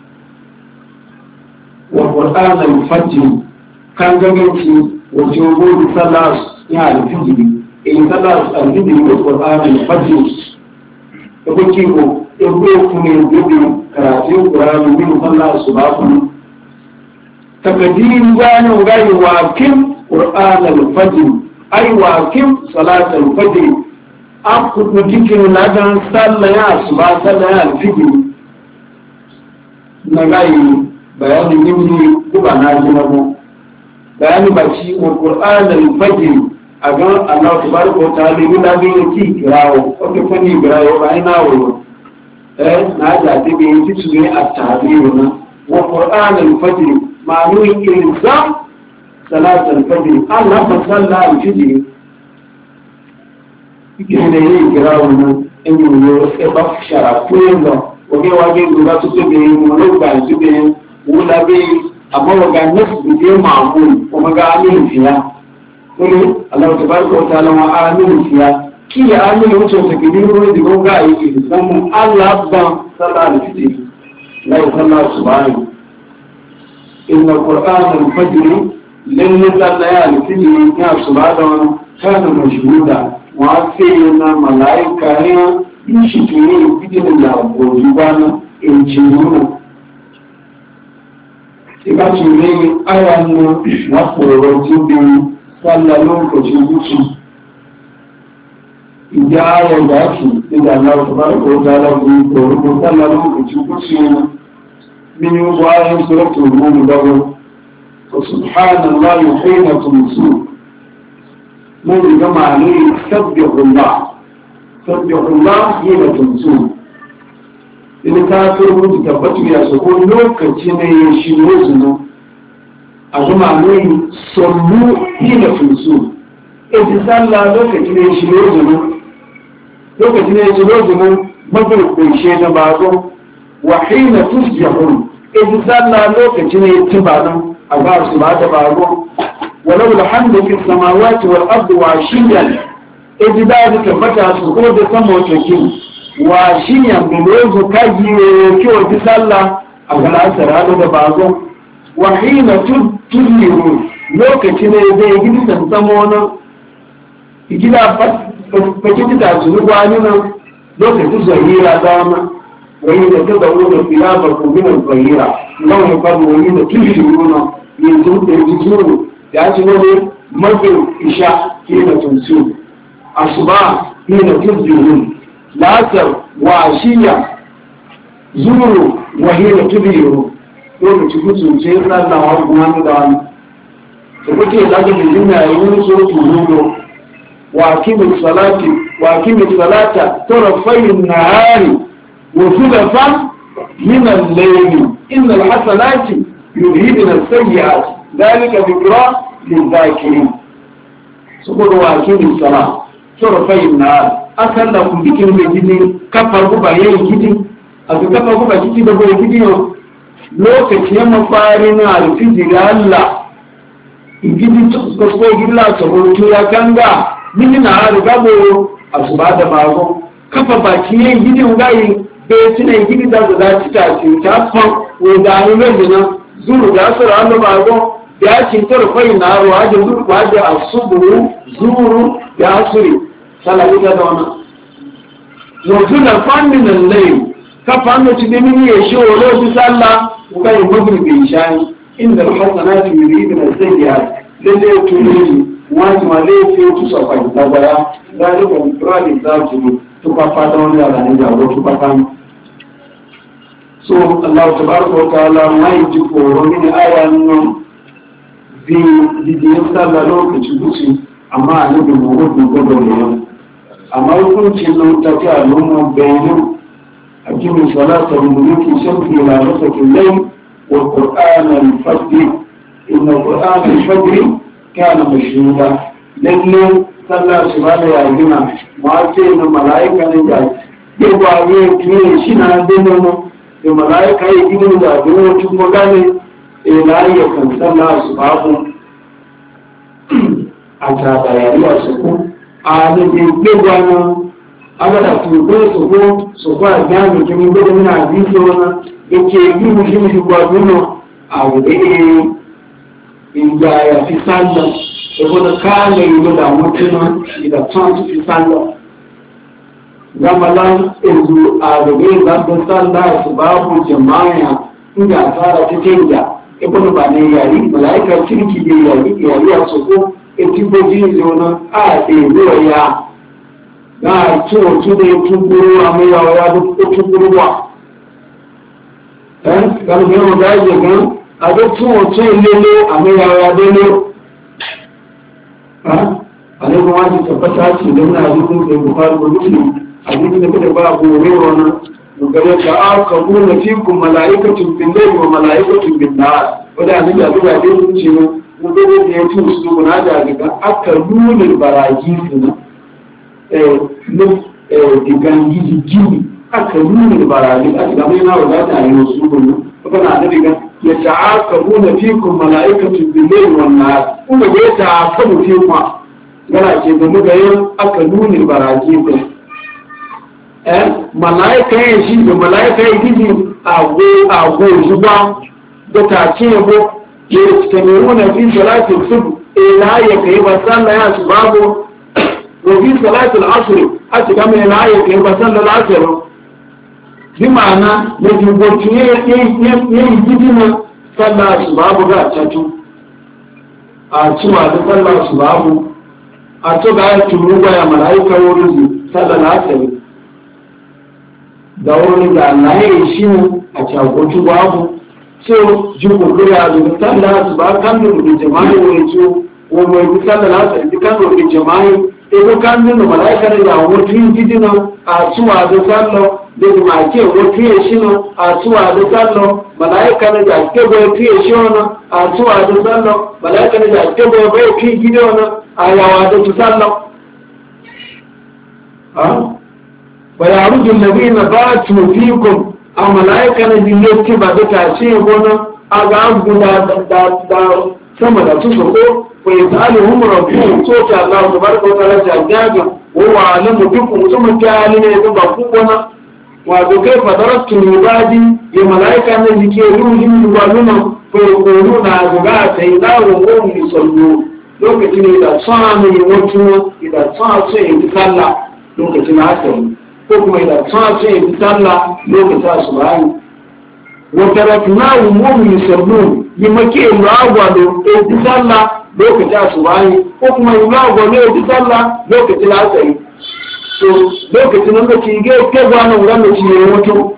wa ƙwarɗan al-fajr kan gaganci wajen gudu sallah ya al-fijiri in sallah al-fijiri da ƙwarɗan al-fajr da kuke ko ebe kuma gudu karatun ƙuranu bin sallah su ba ku takadirin gwanin gani wakin ƙur'an al-fajr ai wakin salat al-fajr an kudu cikin ladan sallah ya su ba sallah ya al-fajr na gani bayani gini kuba na gina mu bayani ba ci wa qur'an al-fajr a ga Allah tabaraka wa ta'ala ni da bi ki kirawo o ke fani kirawo ba ina wo na da ti bi ti su ne at-ta'bir na wa qur'an al-fajr ma'nu ilzam salat al-fajr Allah fa salla al-fajr kene yi kirawo na en yo e ba shara kuendo o ke wa ge ga tu be mo lo ba tu be wula be amma waga nasu be ma'mul kuma ga amin fiya kuma Allah tabaraka wa ta'ala wa amin fiya ki ya amin wuce ta gidi ruwa da gonga yi dan Allah ban sallallahu alaihi la yusallu subhanahu inna qur'ana al-fajr lan yusalla ya al-fajr ya subhanahu kana mashhuda wa sayyidina malaika ya shi tuni bidin da goji bana in jinuna ìbá ti rí ara mú lápòrò tí bí sálà lóòkò tí gúúsù ìjá ara ìdáàkì nígbà náà tó bá kò dára bí orúkọ sálà lóòkò tí gúúsù nínú gbogbo ara ń sọ́rọ̀ tó mú mi lọ́wọ́ subhanallah yuhina tumsu mun riga ma'ani sabbihullah hina tumsu in ta turbu tabbatu ya so ko lokaci ne ya shi rozunu a kuma ne sallu hina tumsu in sallah lokaci ne ya shi rozunu lokaci ne ya shi rozunu mabar kunshe na bazo wa hina tusbihun in sallah lokaci ne ya tibanan a ba su ba da bazo walau alhamdu fi samawati wal ardi wa shiyan in da tabbata su ko da sama wata wa shi yanzu kaji kyau ji sallah a galasar da bazo wa hina tulliru lokaci ne zai gidi sansamo wani gida fakiti da su gwani nan lokaci zahira dama wani da ta zaune da fiya ba kubinan zahira launin faru wani da tulliru na yanzu da yanzu zuru ya ci wani magin isha hina tunsu asuba hina tulliru lasar wa shiya zuru wa hira tubiru lokaci kusurce tsallawa kuma da wani da kuke zaga da jina yi wani so turudo wa kimi salata tarafayin nahari wa zulafan min al-layli inna al-hasanati yudhibna as-sayyi'at dhalika dhikra lil-dhakirin saboda wa kimi salata tarafayin nahari akan da kun bikin da gidi kafar guba yayin gidi a ga kafar guba gidi da goyi gidi no lokaci ya mafari na alfiji ga Allah gidi ko ko gidi la to ya kanga mini na har gabo asuba da bago kafa baki yayin gidi ngai be tine gidi da za ta ci ta fa wo da ni ne na zuru da sura Allah bago ya ci tarfai na ruwa da zuru da asubu zuru ya asuri salari da dona wajuna fannin lai ka fanno ci demi ne shi wolo bi salla uga yi magribi shani inda hasanatu yuriduna sayyi'at lalle tuni wani male fi tu safa da baya dalika mutrali zatu to ka fada wani da ne da wato ka fan so Allah tabaraka wa ta'ala mai ji koro ne ayan nan bi salla lokaci gusi amma annabi Muhammad godo ne amma hukuncin nan ta ta al'umma bayanin a kimin salatar mulki shafi na rasakin lai wa ƙur'an al-fajr inna ƙur'an al-fajr kana mashhuda lalle sallah shi ba da yagina ma ce na malaika ne da yawa ne kiyaye shi na dinno da malaika ya gidan da dinno tun magane ila ya kan sallah su babu a ta bayani a su ààrẹ gbégbá náà agbádà tó gbé sọ̀kọ́ àgbáàmì kí ní gbégbá náà àdíjọ náà èkè ìgbìmọ̀ sí ìgbà nínú àwòrẹ́ ìgbà àyàfi sáàlọ̀ ẹgbọ́dọ̀ káàlẹ̀ ìgbọ́dọ̀ àwọn tí wọ́n ìdàtún àti fi sáàlọ̀ gbàmàlá èzù àwòrẹ́ ìgbàgbọ́ sáàlọ̀ àṣùbáàbò jẹ̀máyà nígbà àtàrà títẹ̀ ìjà ẹgbọ́dọ̀ bà ní yàrí màláìkà tìrìkì yàrí àsọ̀kọ́ eti boji izona a ebe ya na tu da tuburu amuya ya du tuburu wa kan ne mu da je gan a da tuwo ce lele a mai yawa dole a ne kuma ji tabbata ce da muna hadisin sai bukhari ko muslim hadisin da kuka ba abu hurairah wannan gare ka aka kuna fikum malaikatun bil layli wa malaikatun bin nahar wanda annabi ya duba dai sun ce mu da ya tu su guna da ga aka nuna baraji su digan gidi aka nuna baraji a ga mai na wadata ne su guna kuma annabi ga ya ta'aqabuna fikum malaikatun bil layli wan nahar kuma ya ta'aqabu fikum yana ce da muka yin aka nuna baraji su malaika yin shi da malaika yin gidi a zuba da take yabo ya tameruna fi salatin subh ila ya kai ba sallah ya su babu wa fi salatin asr a ci gama ila ya kai ba sallah asr bi ma'ana ya duboci ya yi gidi na sallah su babu ga tatu a cewa da sallah su babu a to ga ya tunu ga ya malaika wurin sallah asr da wani da Allah ya yi shi a cakoki babu so ji kokari a zuwa sallah su ba kan da jama'i wani ciwo wani mai sallah su ji kan da jama'i ego kan da malaika da ya wato yin gidina a tuwa da sallah da ma ke wato ya shi a tuwa da sallah malaika da ya ke wato ya shi a tuwa da sallah malaika da ya ke wato ya gidina a yawa da sallah ويعرض الذين باتوا فيكم الملائكة الذين يكتب بتعشيه هنا أقام دا سمد تسقوا ويسألهم ربهم صوت الله تبارك وتعالى جاجا وهو عالم بكم ثم تعالين يتبقونا وكيف تركتم عبادي الملائكة الذين يروهم يقولون فيقولون أزغاء سيداهم وهم يصلون lokacin da tsani wato idan tsani sai lokacin haka ko kuma idan ta ce sallah lokacin subhani wa taraknahu mu'min yusallun yimake lagwa do sallah lokacin subhani ko kuma lagwa ne sallah lokacin asari to lokacin da ke ke gwana wannan shi ne wato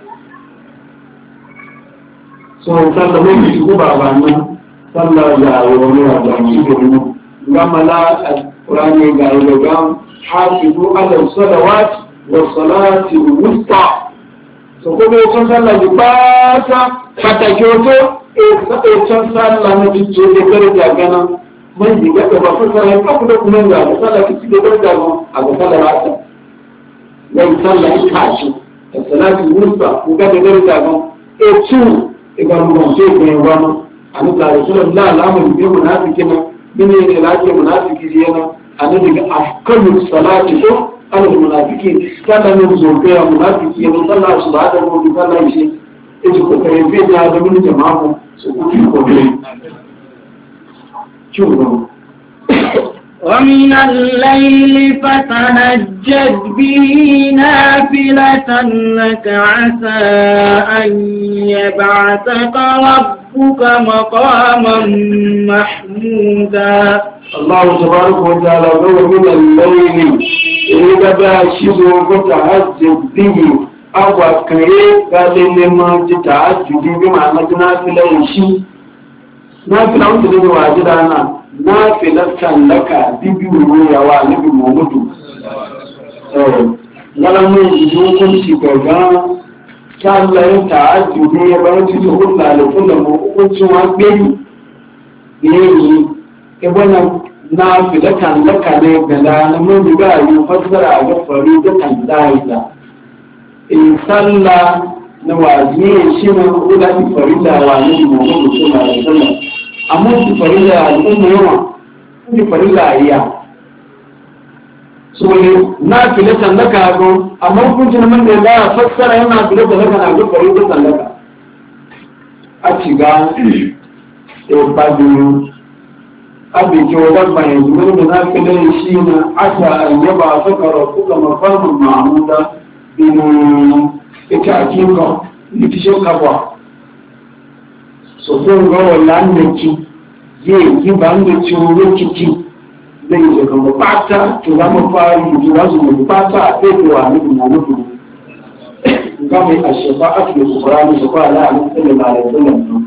so sallah ne shi ko ba nan sallah ya wani da shi ne gamala alqur'ani ga ga hafizu ala salawat والصلاة الوسطى سوكوبي يتون صلى لباسا فتاكيوتو يتون صلى نتيجة لكرة جانا من جيجا تبافر يفقد من ذلك صلى كتير لكرة أبو صلى راسا ويصلى إكاشي الصلاة الوسطى وكذا لكرة جانا يتون إقام مصير بيوانا أنا تعالى رسول الله الأمر بمنافقين من يلاقي منافقين أنا ديك أفكر الصلاة على المنافقين كان من زوجها منافقين وصلى سبحانه وتعالى شيء إذا كان في هذا من جماعة سكوت كبير شوفوا ومن الليل فتهجد به نافلة لك عسى أن يبعثك ربك مقاما محمودا الله تبارك وتعالى من الليل إذا باشروا فتهجد به أبو كريم قال لما تتعجد بما نافلة شيء نافلة أنت واجدنا nafilatan laka bibiyu ya wa nabi Muhammadu walamun hukunci gaga sallayin ta'ajjubi ya bar ci su da kullum hukuncin wa gani ne ibana nafilatan laka ne gala na mun diga yi fassara ga fari da kan daida in salla na wajibi shi ne kula da farilla wa nabi Muhammadu sallallahu alaihi wasallam amma su farilla al'umma yawa su farilla iya so ne na filatan laka go amma kun ji mun da ya fassara yana filatan laka na ga farilla laka a ciga e badu abi ke wadan bayan mun da na filatan shi na asa an yaba saka rabbuka maqamun mahmuda bin ita akinka litishin kabwa so fún gọ́wọ̀ lánàkí yóò yí bá ń lè tí owó kìkì lẹ́yìn ìjọba pátá tó bá mọ́ fárí ìjọba zùmọ̀ pátá àpéjọ àmìbìnà lókùn kama a shafa'atu da kukurani su kwa ala alaihi sallallahu alaihi wasallam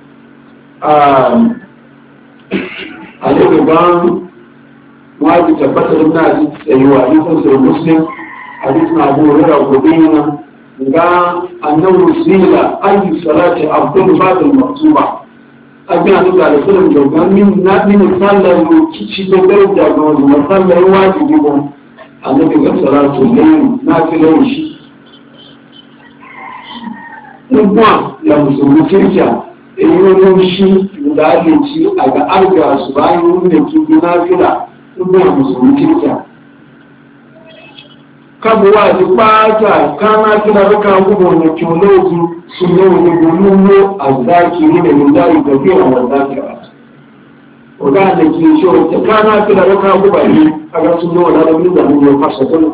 a daga ban wajen tabbatar da na tsayuwa hadisin sai muslim hadisin abu hurairah gobina ga annabi sila ayi salati abdul badal maktuba abin da ga sunan jogan min sallar kici da daraja ga wannan sallar wajibi ko annabi ga salatu layl na filan shi kuma ya musulmi kirkiya in shi da ake ci a ga arga su bayan wanda ke gina fila kuma ya musulmi kirkiya kabuwa di pata kana kila raka gubo na kiologi su ne wani gulunmo a zakiri da lindari ga biyan wa zakira oga da ke shi wata kana kila raka gubo ne a ga su ne wani da wani da wani fasa tana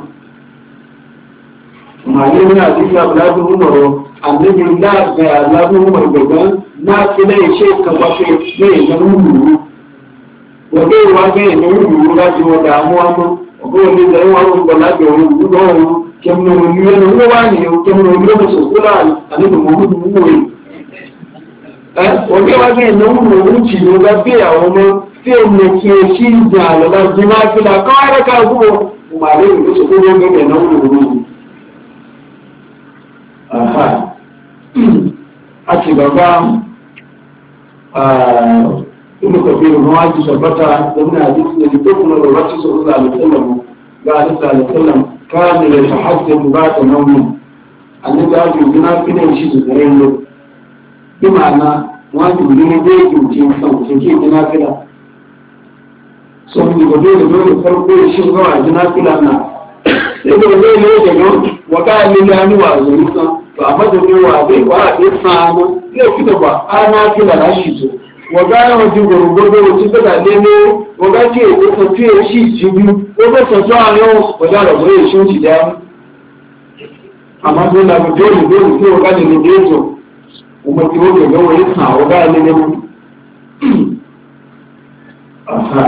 mali na zika bulabin umaru annabi da ga labin umar gaban na kila ya ce ka bafe ne na ruru wadai wa ga ne ruru ga ji wa damuwa mu ko ni da yawa ko la ga wani gudo kemno ni ne ko wani yo kemno ni da su kula ani da mu mu ne o ke wa ke no mu ci do ga be ya o mo se ne ke shi da la jima kila ka da ka go ma le ni su ko ga ke no mu aha a ci gaba ina kabiru ma wajen tabbata da muna hadisi da duk kuma da wacce su Allah alaihi wasallam ga hadisi alaihi wasallam kana ya tahaddathu ba ta nauyi annabi ya ji gina kidan shi da gare ne bi ma'ana wani ne da yake cikin san ke gina kida so ni ga dole farko shi ga gina kida na sai da dole ne da wa ka ni ya ni wa zuwa to amma da ne wa bai wa bai samu ne kita ba ana kida na shi to wọ̀gá ọdún gbogbo tí pẹ́ta lé ní wọ̀gá tí èkó sọ tí è sí ìjìbí ó bẹ́ sọ̀tọ́ àárín ọ̀dá ọ̀gbọ́ èṣù ti dá àmá tó lábí tí ó lè bẹ́rù tí wọ̀gá lè lè dẹ́jọ ọmọ tí ó gẹ̀gẹ́ wọ́n ìsàn ọ̀gá lè lè mú àfà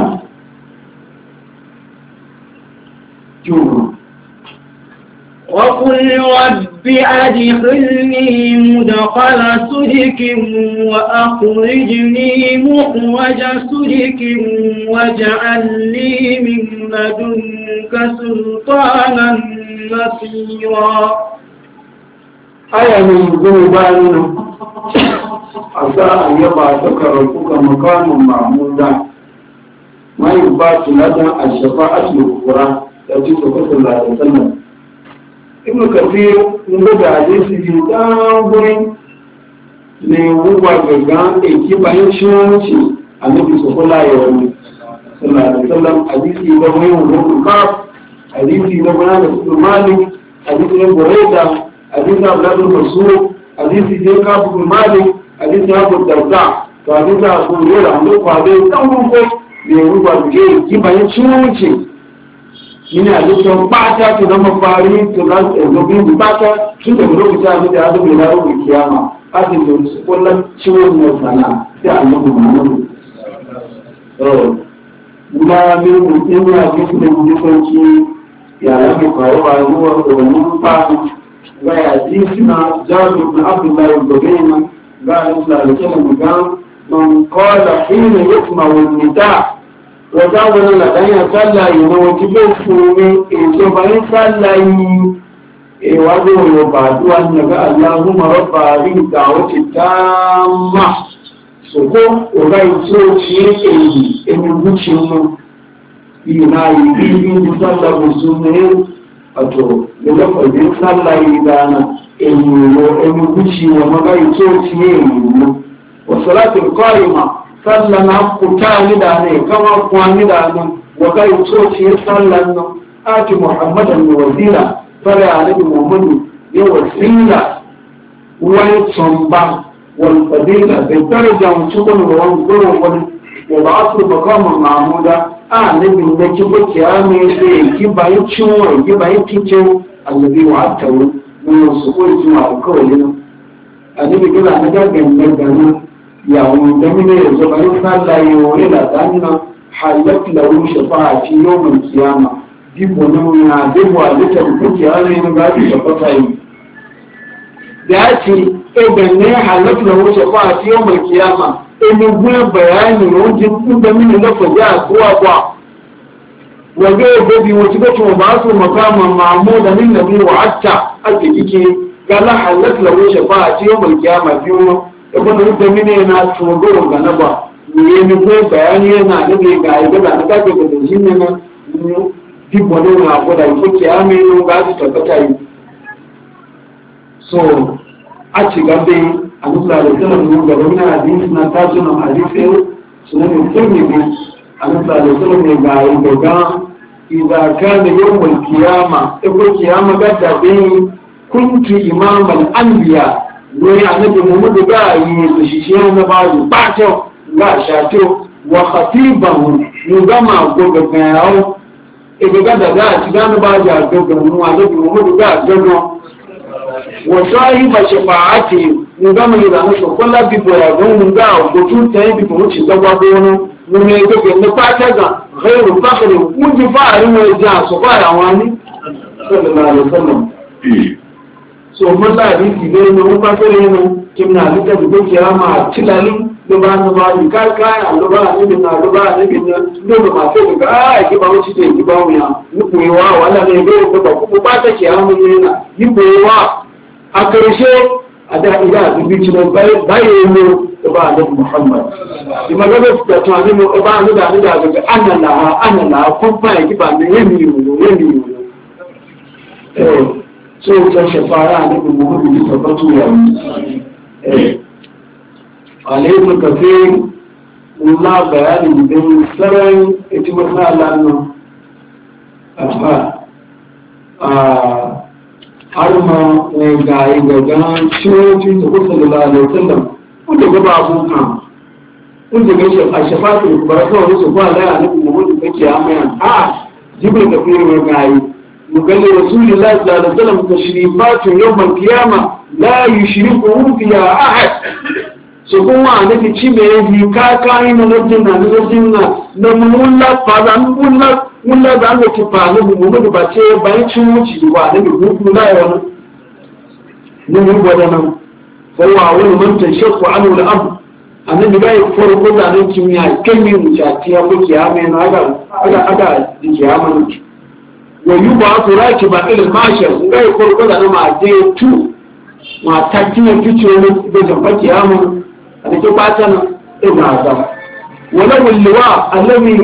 وقل رب أدخلني مدخل صدق وأخرجني مخرج صدق واجعل لي من لدنك سلطانا نصيرا آية من ذنوبان عسى أن يبعثك ربك مكانا محمودا ما يبعث لدى الشفاعة الأخرى التي صلى الله عليه وسلم ibn kafir ngo da hadisi ji dan gurin ne wuwa gaga eki bayan shi annabi sallallahu alaihi wasallam hadisi da mai wurin ka hadisi da bana da su malik hadisi da buraida hadisi da abdul mas'ud hadisi da ka bu malik hadisi da abu darda to hadisi da abu yara ndo kwa da dan gurin ne wuwa gaga eki bayan shi ina lukon bata to zama fari to za su ɗauki bata tun da lokaci a da azu bai dawo da kiyama azin da su kullum ciwon mai sana sai annabi Muhammadu guda biyu mutum ya ji su da gudu sauki ya rabu kawo a zuwa da wani fadi ga ya ji suna jabir na abdullahi gobeina ga alisa da kenan ga man kawai hina yasma wani nita wata wani ladanya sallayi na wata bai fune ìjọba ń sallayi ìwádìí òyò bàdúwà nígbà aláhùnmọ̀ rọ́bà rí ìdáwọ́ ti dáàmà ṣòkó ọ̀gá ìtí ó ti èyí ẹni gúúsù mú ìrìnà ìbí ní sálàbù súnmọ́ ọ̀tọ̀ lọ́pọ̀lọpọ̀ sallayi dáná èyí ìwọ̀ ẹni gúúsù wọn ọ̀gá ìtí ó ti èyí mú wọ̀sọ̀láti kọ́ ìmọ̀ sallan hakuta ni da ne kama kuwa ni da nan wa kai soci sallan nan ati muhammadan wa wasila fara alibi muhammadu ya wasila wani tsomba wal fadila da daraja mutukun wa wani gurin wani wa ba asu makamun mahmuda a nabi na kibo kiyame sai ki bayi ciwo ki bayi kicin annabi wa atawu mun su ko ji ma kawai nan annabi kila na gagan ganin yawon damine da zabarin sallaye wani latsanina halatta da wani shafa'a ci yau mai kiyama dibo na muna dibo a littar kuke ana yin gafi shafata yi da ya ce ganne halatta da wuce ba a yau mai kiyama ilimin bayani wajen da mini na faɗi a zuwa ba waje gobi wasu gacin ba su makama mamu da min nabi wa hatta ake kike gala halatta da wuce ba a yau mai kiyama biyu da kuma da mini na tsoron ga na ba ne ni ko bayani yana da ga ga da na kake da shi ne na duk wani na ko da ko kiyama ne ga su tabbata yi so a ci gabe a nufla da salamun gaba na hadisi na tajunan hadisi suna ne turmi ne a nufla da salamun ga yi gaga idan ka da yawon kiyama iko kiyama ga dabe kuntu imamal anbiya ne annabi muhammadu ga yi da shi na bazu bato ga shato wa khatibahu ne gama goga ga yawo ga da ga ci gano ba ja goga mu annabi muhammadu ga goga وصاحب شفاعته ngama ni zanu so kola bibo ya gonga nga gotu tayi bibo muci dagwa bono mun ne ke ne fata ga ghairu fakhri muji fa'ari wa ja so fara wani sallallahu alaihi wasallam so mun da hadisi ne mun ba tare ne kimna lita bibo kiyama tilalin da ba na ba ni kai kai Allah ba ni na Allah ba ni ne do ma sai ga ai ki ba muci te ki ba mu ya ni kuwa wala ne ga ba ku ba ta kiyama ne na ni kuwa a ƙarshe a da ila a bibici na bayan mu da ba da Muhammad di magana da tunanin mu ba ni da daga annan laha kun fa yaki ba ne yemi so ta shafara ne mu Muhammad da tabbatu ya alayhi kafir Allah bayani da sarai ita masala nan har ma ga yi gagan ciwocin da kusa da lalatan wanda gaba abuka wanda ga a shafatu da kuma kawai su ba da yana kuma wanda kake amayan jibril da fiye mai gayi mugalli rasulullahi sallallahu alaihi wasallam tashrifatu yawmal qiyama la yushriku fiha ahad so kuma annabi ci me yi ka kai na lajin na mulla fazan mulla da Allah ki fa ne mu da ba ce bayan cin wuci ba da mu da yawa ne mu gwada nan wa wani man tashaqu anhu al-amr annabi ga yi farko da nan kin ya kai mu ta tiya ko kiyama na aga kiyama ne wa yuba rakiba ila al-mashar ga yi farko da nan ma je tu ma ta tiya fice ne da jamba kiyama da ke fata nan ina da wala walwa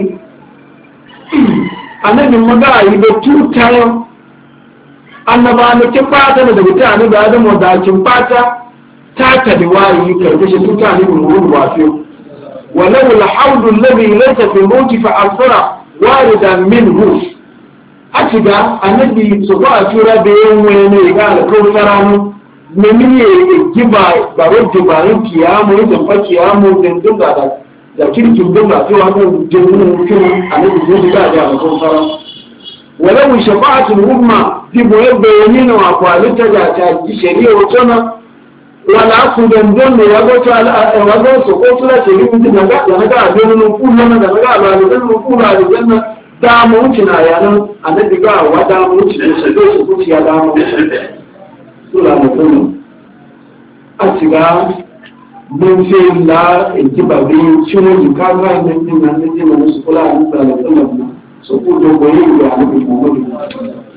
annabi maga yi da tutayen annaba ne ke fata da mutane da adamu da kin fata ta ta da wayi karkashin mutane mun ruwan wafiyo walau al-hawd alladhi laysa fi mawqif al-fara waridan minhu atiga annabi su ba tura da yawan ne ga al-kawtaranu ne ne giba baro gibarin kiyamu da fakiyamu din da kirkin don ba cewa kan jirgin mutum a nan da zai da bakon fara walau shafa'atul umma bi boye bayani na wa kwalita da ta ji shari'a wato na wala ku dan don ne ya goto wazo so ko tula ce mutum da ga don mun kullu na da ga ba da mun kullu da janna da mu wuce na yanan annabi ga wada mu wuce da shi ko ya da mu sura mutum a ciga mun ce la ekibabe ciwo jikaga ne din nan ne mun su kula da sallallahu so ko do goyi da annabi Muhammad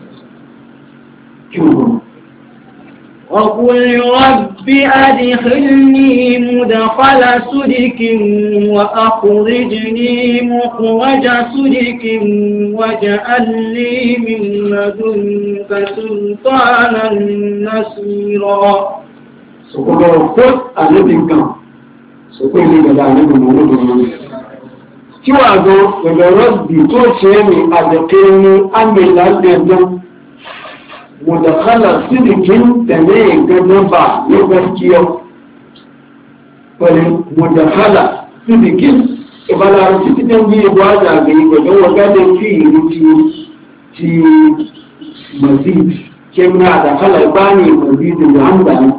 kiwo وقل رب أدخلني مدخل صدق وأخرجني مخرج صدق واجعل لي من لدنك سلطانا نصيرا سوكو فوت أنبيك سوكو اللي قال أنبي مولود كيوازو قال ربي توشيني أدخلني أمي لأدخلني mudakhala sidikin da ne ganin ba ya gaskiya wani mudakhala sidikin ibala cikin yi gwaza ga yi gwajen wagadin fi ci mazid kemna da halar bani mazid da hamdani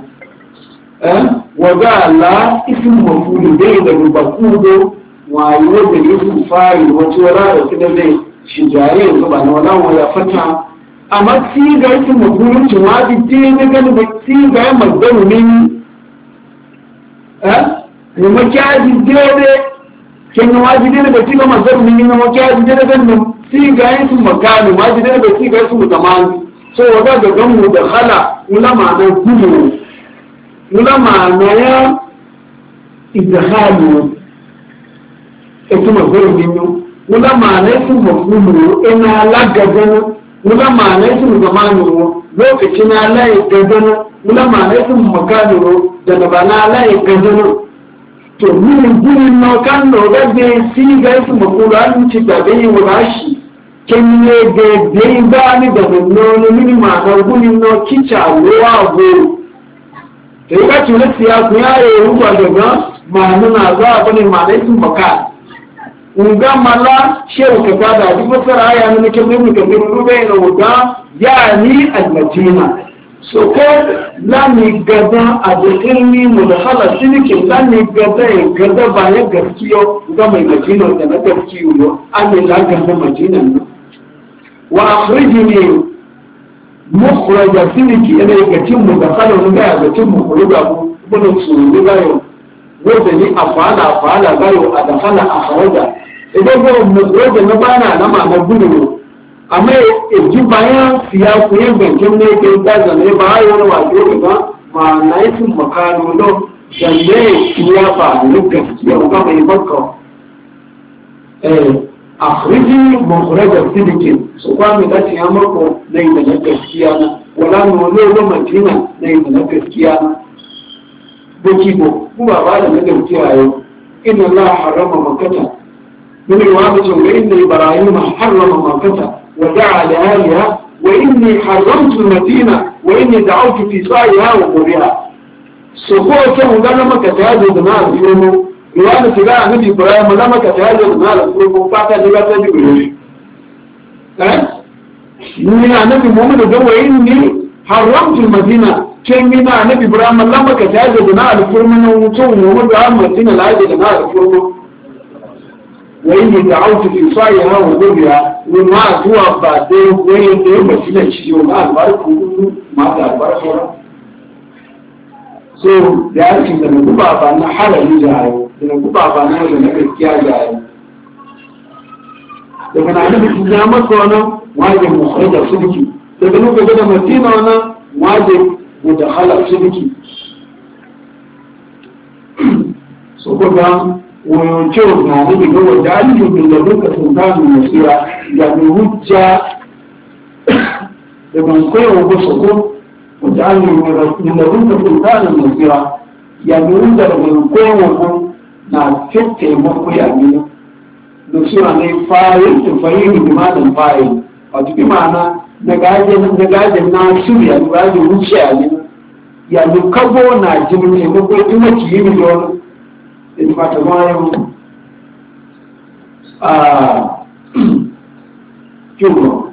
wagala isin mafuli dai da rubakudo wayo da yi su fari wacce wala da su da zai shi jare yanzu ba na wala ya fata amma siga su mafurin cewa ji ne gani da siga ya magana ne makyaji dede kin wajibi ne da siga magana ne na makyaji dede gani siga ya su magana wajibi ne da siga ya su mutamani so waga da gamu da hala ulama na gudu ulama na ya idhalu etu magana ne ulama na su mafurin ina lagagana ulama na su zamanu lokacin na layi gazana ulama na su makano da ba na layi gazana to mun gurin no kan no ga be si ga su makura an ci da bai wurashi kin ne ga dai ba ni da no ni ma na gurin no kicha ruwa go to ga ci na siya ku yaye ruwa daga ma nuna za ba ne ma na su makano unga mala shehu ka tada duk fasara aya ne ke mun ka mun bai na wuga yani al-madina so ko lami gaba a ilmi mudakhala shirki lami gaba ba ya gaskiyo ga mai madina da na gaskiyo an ne la gaba madina ne wa akhrijni mukhraj shirki ina ga cin mudakhala mun ga cin mukhraj abu mun su ga yau wanda ni afala bayo a dafala a hawaja idan ko mutroje na bana na ma na gudu amma ji bayan siya ku yin bankin ne ke da zane ba yau wa dole ba ma na yi makano no janne siya ba ne gaskiya ga mai bakka akhriji mukhraja sidikin su kwa mi da siya mako na yi da gaskiya na wala no lo madina na yi da gaskiya na bokibo kuma ba da nagar kiyaye inna Allah harama makkata min riwayati wa inna ibrahim harama makkata wa da'a li ahliha wa inni haramtu al-madina wa inni da'awtu fi sa'iha wa quriha so ko ce mun ga makkata ya da na alfumo riwayati ga annabi ibrahim da makkata ya da na alfumo fata da ta jibril ni annabi muhammad da wa inni haramtu al-madina ken mina annabi ibrahim lamba ka taje da na alfurma na mutum mu da madina laje da na alfurma wa inni da'awtu fi sa'iha wa dubiha wa ma zuwa ba dai wani da madina ci yo ma albarku ma da albarku so da yake da guba ba na halali da ayo da guba ba na da gaskiya da ayo daga nan annabi ya maka wannan wajin mukhraja sidiki daga nan ga da madina wannan wajin مدخلة سلكي سوكوكا ويوچو نعني بيقول دالي باللغة سلطان المسيرة يعني هجا لمن كوي وبسكو ودالي باللغة سلطان المسيرة يعني هجا لمن كوي وبسكو نفتح مكو يعني نسيرة نفايل تفايل بمعنى الفايل وتبقى معنى nagajin na shirya nagajin wuciya ne yanzu kabo na jini ne mako ina ki yi miliyon in fata bayan kyau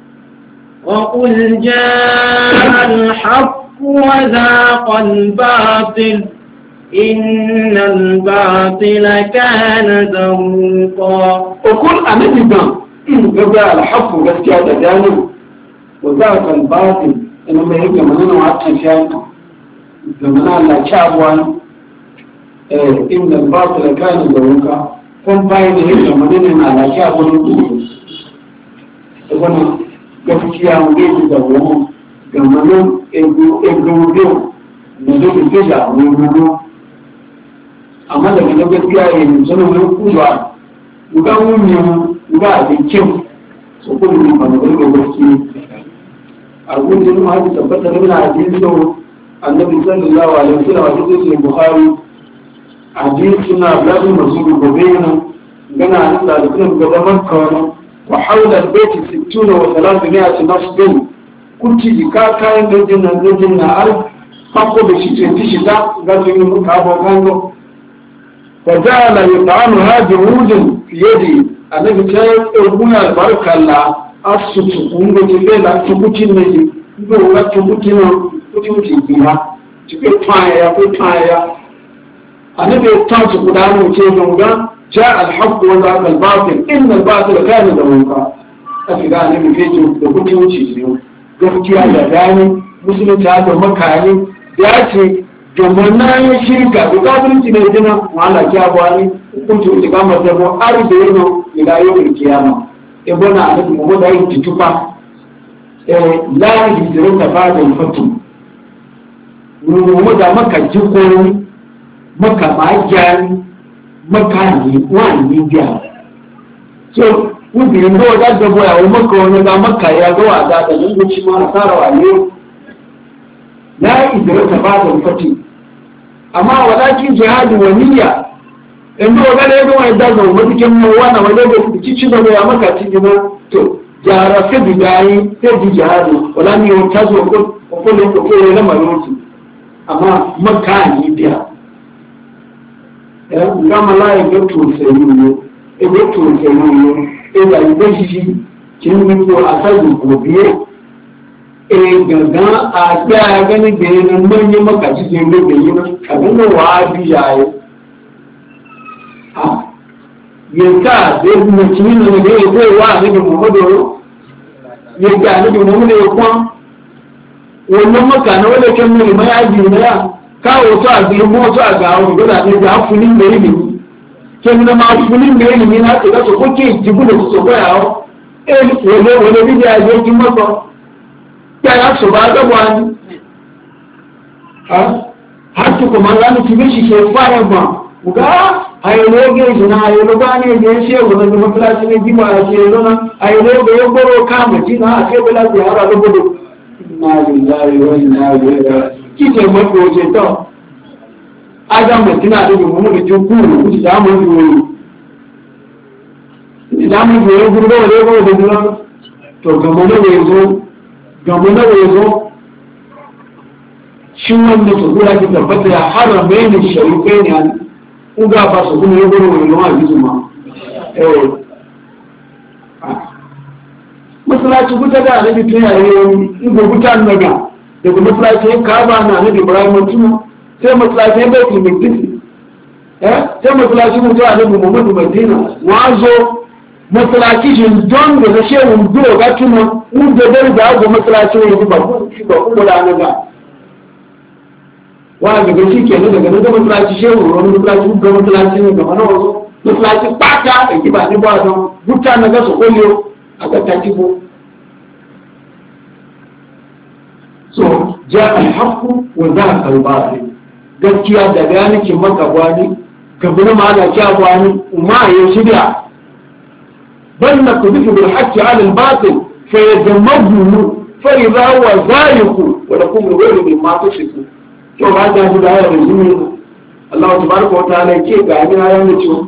وقل جاء الحق وذاق الباطل إن الباطل كان زهوقا وقل أمتنا جاء الحق gaskiya da dano وذاك الباطل إنما يجي مننا وعطا شاكا لمنا لا شعبوان إن الباطل كان زوكا كون باين يجي مننا لا شعبوان يقولنا gaskiya wuri da wuri ga manon egodo da zai fi da wuri amma da ga gaskiya ne suna wani kuwa ga wuni ga da kyau so kuma ne ba da gaskiya أقول لهم هذه ثبت من حديثه النبي صلى الله عليه وسلم حديث البخاري حديثنا أولاد المسجد الببين جنا عن الله لكم قد مكة وحول البيت 60 و300 نصب كنت جكاكا نجنا ألف فقو بشتين تشتا قالوا إنه مكعب وكانوا وجعل يطعن هذه وجه في يدي النبي شايف إربونا البركة الله asusu kungo tibela tukutin ne ngo ga tukutin kuti biha tike twaya anabe tantu kudanu ce gonga ja al-haqq wa zaqa al-batil inna al-batila kana zahuqa afiga ne mu fito da kuti wuce ne gaskiya da gani musulunci da makani ya ce domin na yi shirka da kafirci mai jina wala kyawa ne hukunci da gama da mu har da yana ila yau da kiyama ebo na anabi mu da yin titufa la hijiru ta ba da fatu mu da maka jikoni maka magyani maka ni wani biya so wubi ndo da da boya wa maka wani da maka ya ga wa da nan guci ma sarawa ne la hijiru ta ba da fatu amma walakin jihadi wa niyya in ba ga da wani da zo mutukin mu wannan wani da kici da ya maka cikin to jara sai bidayi sai di jihadi wala ni on tazo ko ne na malutu amma maka ni biya ga malai ga to sai ne ga to sai ne da idan shi kin mutu a sai gobe gangan a ɗaya gani da yi nan manyan makaci sai da yi nan abin da wa biya yi yanka da yi mutum ne da ya zai wa ne da muhammadu ya ga ne da muhammadu ya kwan wannan maka na wadda kan mai mai aji na ya kawo to a zai mu to a ga wani gada ne da fulin da yi ne kin na ma fulin da yi ne na ta so kuke jibu da su so yawo wani bidiya ya kin masa ya su ba ga wani har tu kuma za mu tibe shi ke fara ba ga ayologe jina ayologa ne je she wala da mafalaci ne jima ya ce zona ayologe yo goro ka mu jina a ce bala da hara da gudu inna lillahi wa inna ilaihi raji'un kike mako je to adam da tina da mu mu ji ku ji da mu ji da mu ji gudu da gudu to ga mu ne zo gamu na wazo shi wanda su kula ki tabbata ya harame ne sharikai ne an uga ba su kuma ya gudu wani lawa gizu ma masalaci guta da anabi tun yayi wani ibo guta naga daga masalaci kaba na anabi ibrahim tuma sai masalaci ya bai tilmintisi sai masalaci mutu anabi muhammadu madina wazo masalaci jin don da na shehun duro ga tuna wanda dare da hagu masalaci wani ba kuma da na ga wa daga shi ke nan daga nan masalaci shehun wani masalaci ga masalaci ne gaba na wasu masalaci bata da kiba ni ba don buta na ga su koliyo a ga ta kibo so ja alhaqu wa za al-batil gaskiya da gani kin maka wani gaba na ma da kya wani umma ya shirya بل نقذف بالحق على الباطل فيدمغه فإذا هو زايق ولكم الويل مما تصفون شو بعد هذه الآية الرزمية الله تبارك وتعالى كيف قاعدين آية نتشو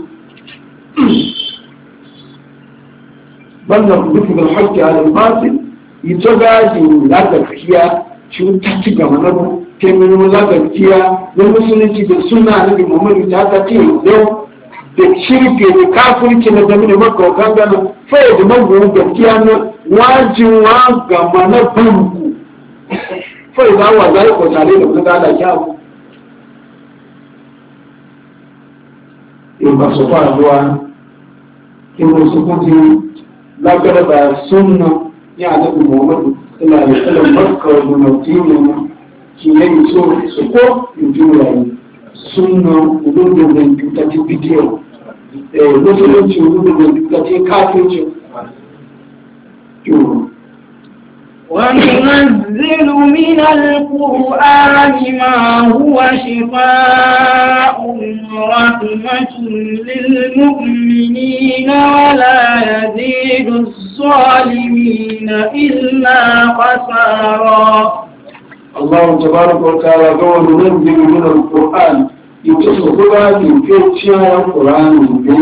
بل نقذف بالحق على الباطل يتغازي لا تكفيا شو تحتك منه كمن لا تكفيا والمسلمين بالسنة النبي محمد تعالى da shirke da kafirci na zama da maka wakan gana fai da magoyin gaskiya na wajinwa ga mana banku fai za wa za yi kwatare da kuma gada kyawu in ba su faruwa in ba su kuji lagara da sunna ya nabi muhammadu ina da kalan makka da martini ki yayi so su ko in jura yi sunna udun da ta ci bidiyo musulunci udun da ta kafirci وننزل من القرآن ما هو شفاء ورحمة للمؤمنين ولا يزيد الظالمين إلا خسارا. الله تبارك وتعالى قال ننزل من القرآن يتصفى في شيء القرآن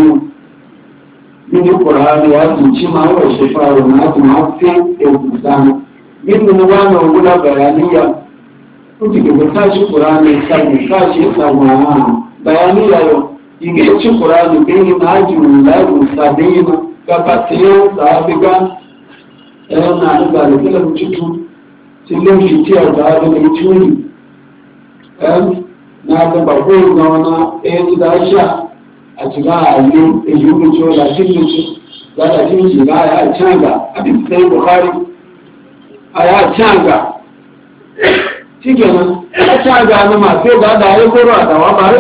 من القرآن يأتي ما هو شفاء ورحمة للإنسان من نوانا ولا بيانية كنت كبتاش القرآن يسمى بيانية يجيش القرآن بين ناجم الله وصابين كبتين صابقا أنا أقول لك لم تكن تلم في تيار هذا الإتوني na ga bakwai na wani da sha a cikin ayyun ejubu ciwo da cikin za ta cikin shiga ya canza a bisa sai buhari a ya canga shi kenan ya canga na masu da ya goro a dawa bari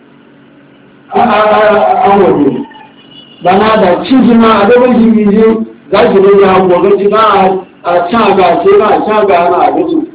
a waje bana da cijima a gaban shi ne za ki ne ya gobe ci ba a canga ce ba a canga na a gudu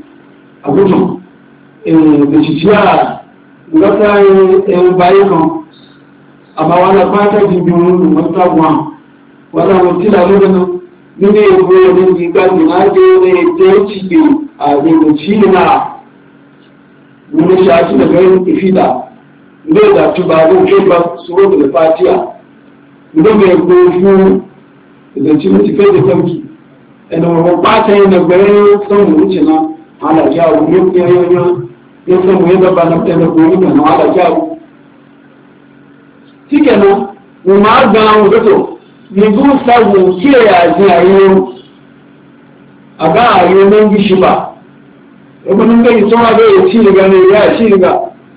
da shi ciya gata yin bayan kan amma wani fata jibin mata guwa wani mutu da lullunan nínú ìgbò ní ìgbàgbì náà jẹ́ ní ètò ìtìgbè àgbègbè china nínú ṣáàtì lẹ́gbẹ̀ẹ́ ìfìdá ilé ìdàtúbà lóòjò bá sọ́rọ̀ ìlẹ̀ fàtíà ilé ìgbò fún ìdẹ̀tí ní ti fẹ́ dẹ̀fẹ́mkì ẹnu ọ̀rọ̀ pàtẹ́ ìlẹ̀gbẹ̀ẹ́ sọ́mù ìrìnà alàjáwò ní sọ́mù ìdọ́bà náà tẹ́lẹ̀gbẹ̀ onígbẹ̀nà alàjáwò tíkẹ̀nà mo máa gbà àwọn òdòtò yanzu sabu ke yaji a yi a ga a yi nan gishi ba ibinin gai tsawa ga ya ci riga ne ya ci riga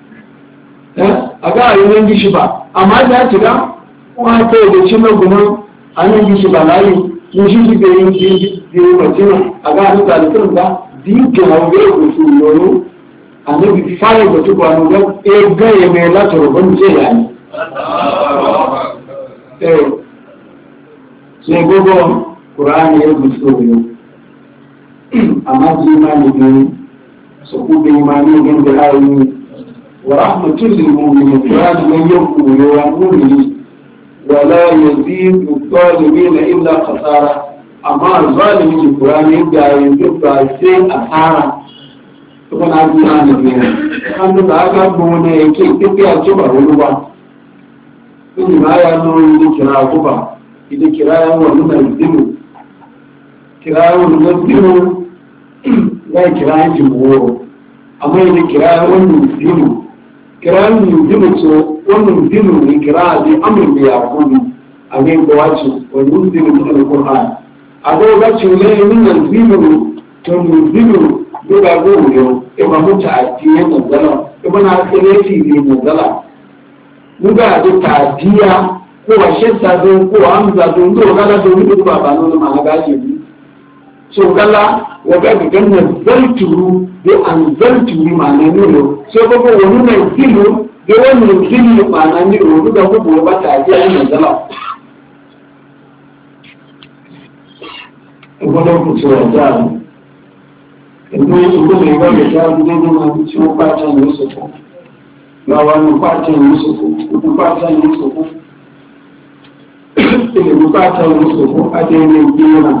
a ga a yi nan gishi ba amma da ci ga kuma ta yi da ci na guma a nan gishi ba na yi mun shi ji bayin biyu matina a ga a nuka da kan ga dinkin haure ya kusa yoyo a nabi fara da tukwano ga ya gaya mai latar ban ce ya yi sai gogo ƙura'ani ya gusto biyu amma ji imani biyu su kube imani gan da ayi wa rahmatul lil mu'minin ƙura'ani mai yau koyo wa mu'mini wa la yazidu zalimina illa khasara amma zalimin ƙura'ani da yanzu ba sai asara kuma na ji imani biyu kan da aka gona yake tafiya ce ba wani ba in ma ya zo yi kira ku ba ita kirayen wani nazinu kirayen wani nazinu ya kirayen jimoro amma ita kirayen wani nazinu kirayen nazinu so wani nazinu ne kira ne amin da ya kudu a ne gawaci wani nazinu na alkur'an a gogacin laifin nazinu to nazinu duka goyo ima mutu a tiye nazala ima na tsireti ne nazala duka da tadiya ko wa shedda don ko hamza don to gala don duk ba ba no ma ga ji so gala wa ga ga ganna zaltu bi an zaltu ma ne no so ko wani ne zilu da wani zilu ma na ni ro da ko ba ta ji an zala ko da ku so da ko ne ga ta ne ma ci ko ba ta ne so ko na wani ba ta ne so ko ba ta ne so ko da bukatar musu ko adenin gina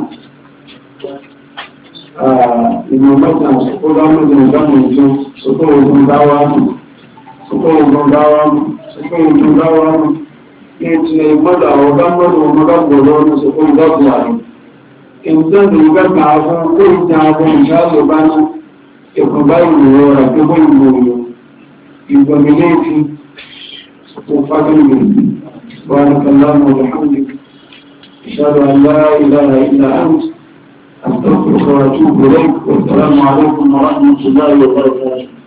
a imamata su ko zama da zama jin su ko wajen gawa mu su ko wajen gawa mu su ko wajen gawa mu ne tunai mada a wajen mada magagoro na su ko zabuwa ne in zan da yugar na abu ko ita abu in sha zo bana ya ku bayi da yawara ko bai goyo igwamileti su ko fadin gari سبحانك اللهم وبحمدك أشهد أن لا إله إلا أنت أستغفرك وأتوب إليك والسلام عليكم ورحمة الله وبركاته